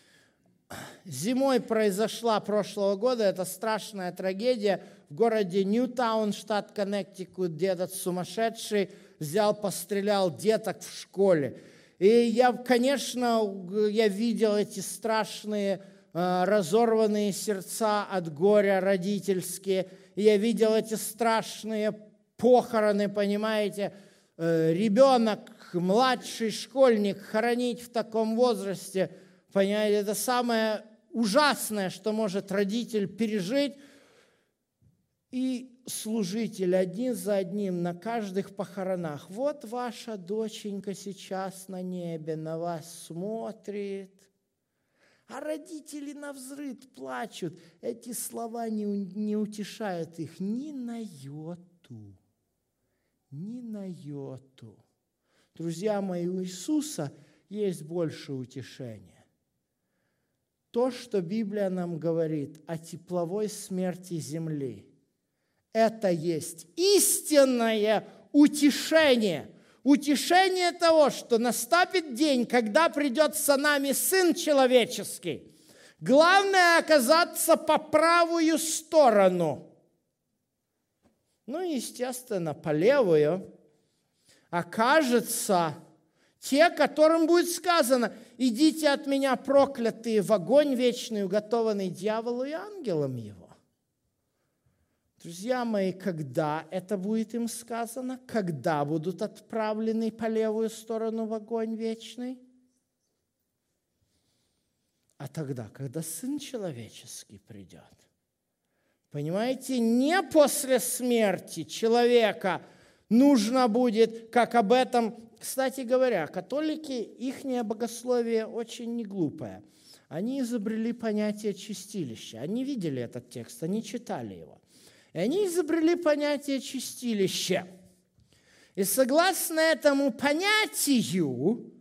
Зимой произошла прошлого года эта страшная трагедия в городе Ньютаун, штат Коннектикут, где этот сумасшедший взял, пострелял деток в школе. И я, конечно, я видел эти страшные разорванные сердца от горя родительские. И я видел эти страшные похороны, понимаете, ребенок, младший школьник, хоронить в таком возрасте, понимаете, это самое ужасное, что может родитель пережить. И служитель один за одним на каждых похоронах. Вот ваша доченька сейчас на небе на вас смотрит. А родители навзрыд плачут. Эти слова не, не утешают их ни на йоту. Ни на йоту. Друзья мои, у Иисуса есть больше утешения. То, что Библия нам говорит о тепловой смерти земли, это есть истинное утешение. Утешение того, что наступит день, когда придет за нами Сын Человеческий. Главное оказаться по правую сторону. Ну, естественно, по левую окажется те, которым будет сказано: идите от меня, проклятые, в огонь вечный, уготованный дьяволу и ангелам его. Друзья мои, когда это будет им сказано? Когда будут отправлены по левую сторону в огонь вечный? А тогда, когда Сын Человеческий придет. Понимаете, не после смерти человека нужно будет, как об этом... Кстати говоря, католики, ихнее богословие очень неглупое. Они изобрели понятие чистилища. Они видели этот текст, они читали его. И они изобрели понятие чистилища. И согласно этому понятию,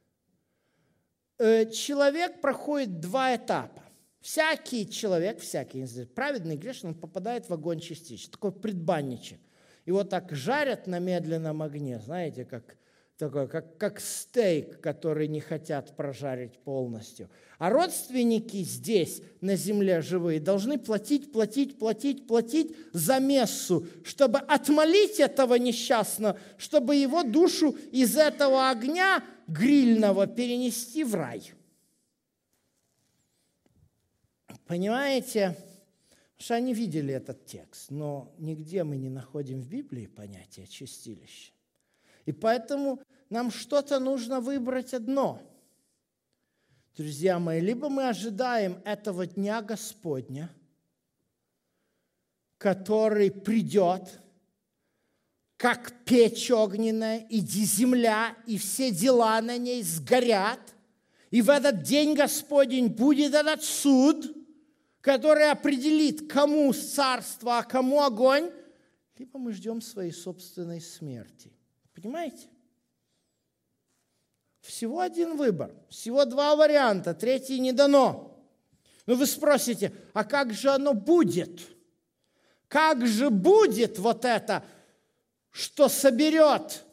человек проходит два этапа. Всякий человек, всякий праведный, грешный, он попадает в огонь чистилища. Такой предбанничек. Его так жарят на медленном огне, знаете, как такое, как, как стейк, который не хотят прожарить полностью. А родственники здесь, на земле живые, должны платить, платить, платить, платить за мессу, чтобы отмолить этого несчастного, чтобы его душу из этого огня грильного перенести в рай. Понимаете? Что они видели этот текст, но нигде мы не находим в Библии понятия чистилища. И поэтому нам что-то нужно выбрать одно. Друзья мои, либо мы ожидаем этого дня Господня, который придет, как печь огненная, и земля, и все дела на ней сгорят, и в этот день Господень будет этот суд, который определит, кому царство, а кому огонь, либо мы ждем своей собственной смерти. Понимаете? Всего один выбор, всего два варианта, третий не дано. Но вы спросите, а как же оно будет? Как же будет вот это, что соберет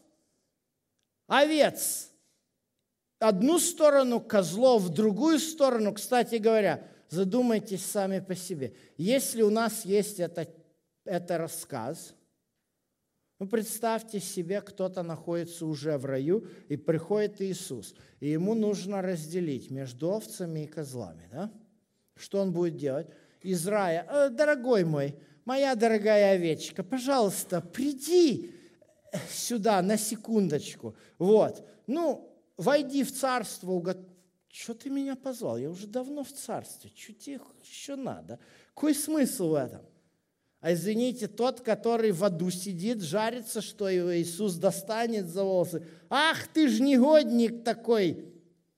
овец одну сторону, козлов в другую сторону? Кстати говоря, задумайтесь сами по себе. Если у нас есть это, это рассказ, ну, представьте себе, кто-то находится уже в раю, и приходит Иисус, и ему нужно разделить между овцами и козлами. Да? Что он будет делать? Из рая: «Э, дорогой мой, моя дорогая овечка, пожалуйста, приди сюда на секундочку. Вот. Ну, войди в царство уготовленное». Что ты меня позвал? Я уже давно в царстве. Что тебе еще надо? Какой смысл в этом? А извините, тот, который в аду сидит, жарится, что его Иисус достанет за волосы. Ах, ты ж негодник такой!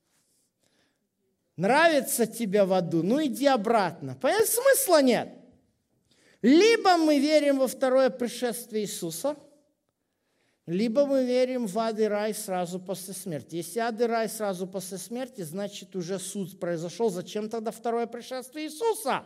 Нравится тебе в аду? Ну, иди обратно. Понятно? Смысла нет. Либо мы верим во второе пришествие Иисуса, либо мы верим в ад и рай сразу после смерти. Если ад и рай сразу после смерти, значит, уже суд произошел. Зачем тогда второе пришествие Иисуса?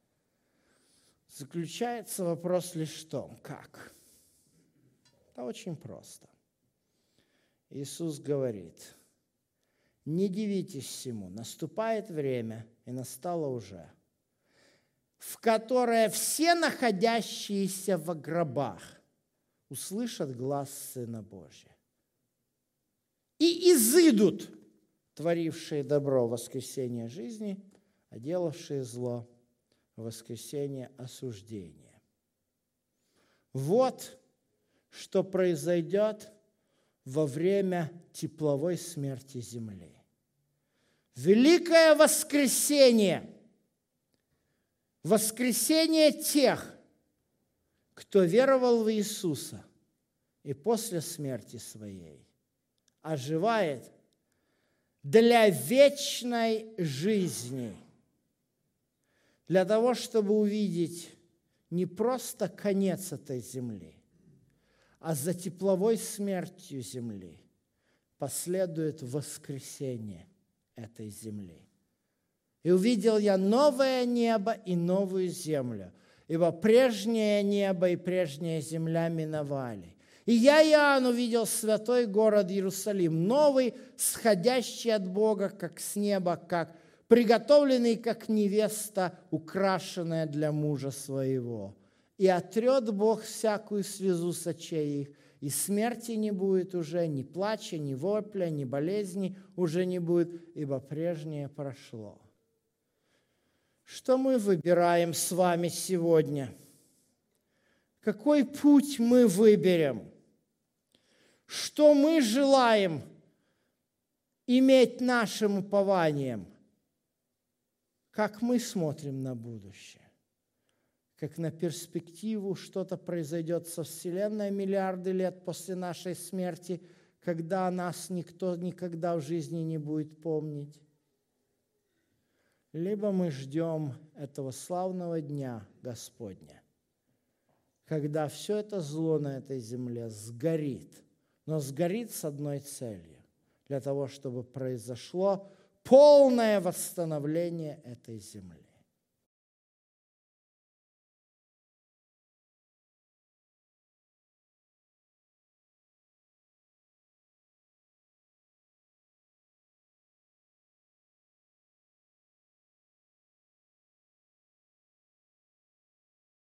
Заключается вопрос лишь в том, как. Это очень просто. Иисус говорит: не дивитесь всему, наступает время, и настало уже, в которое все находящиеся в гробах услышат глас Сына Божия и изыдут, творившие добро в воскресение жизни, а делавшие зло в воскресение осуждения. Вот что произойдет во время тепловой смерти земли. Великое воскресение, воскресение тех, кто веровал в Иисуса и после смерти своей оживает для вечной жизни, для того, чтобы увидеть не просто конец этой земли, а за тепловой смертью земли последует воскресение этой земли. И увидел я новое небо и новую землю, ибо прежнее небо и прежняя земля миновали. И я, Иоанн, увидел святой город Иерусалим, новый, сходящий от Бога, как с неба, как приготовленный, как невеста, украшенная для мужа своего. И отрет Бог всякую слезу с очей их, и смерти не будет уже, ни плача, ни вопля, ни болезни уже не будет, ибо прежнее прошло. Что мы выбираем с вами сегодня? Какой путь мы выберем? Что мы желаем иметь нашим упованием? Как мы смотрим на будущее? Как на перспективу, что-то произойдет со Вселенной миллиарды лет после нашей смерти, когда нас никто никогда в жизни не будет помнить? Либо мы ждем этого славного дня Господня, когда все это зло на этой земле сгорит, но сгорит с одной целью, для того, чтобы произошло полное восстановление этой земли.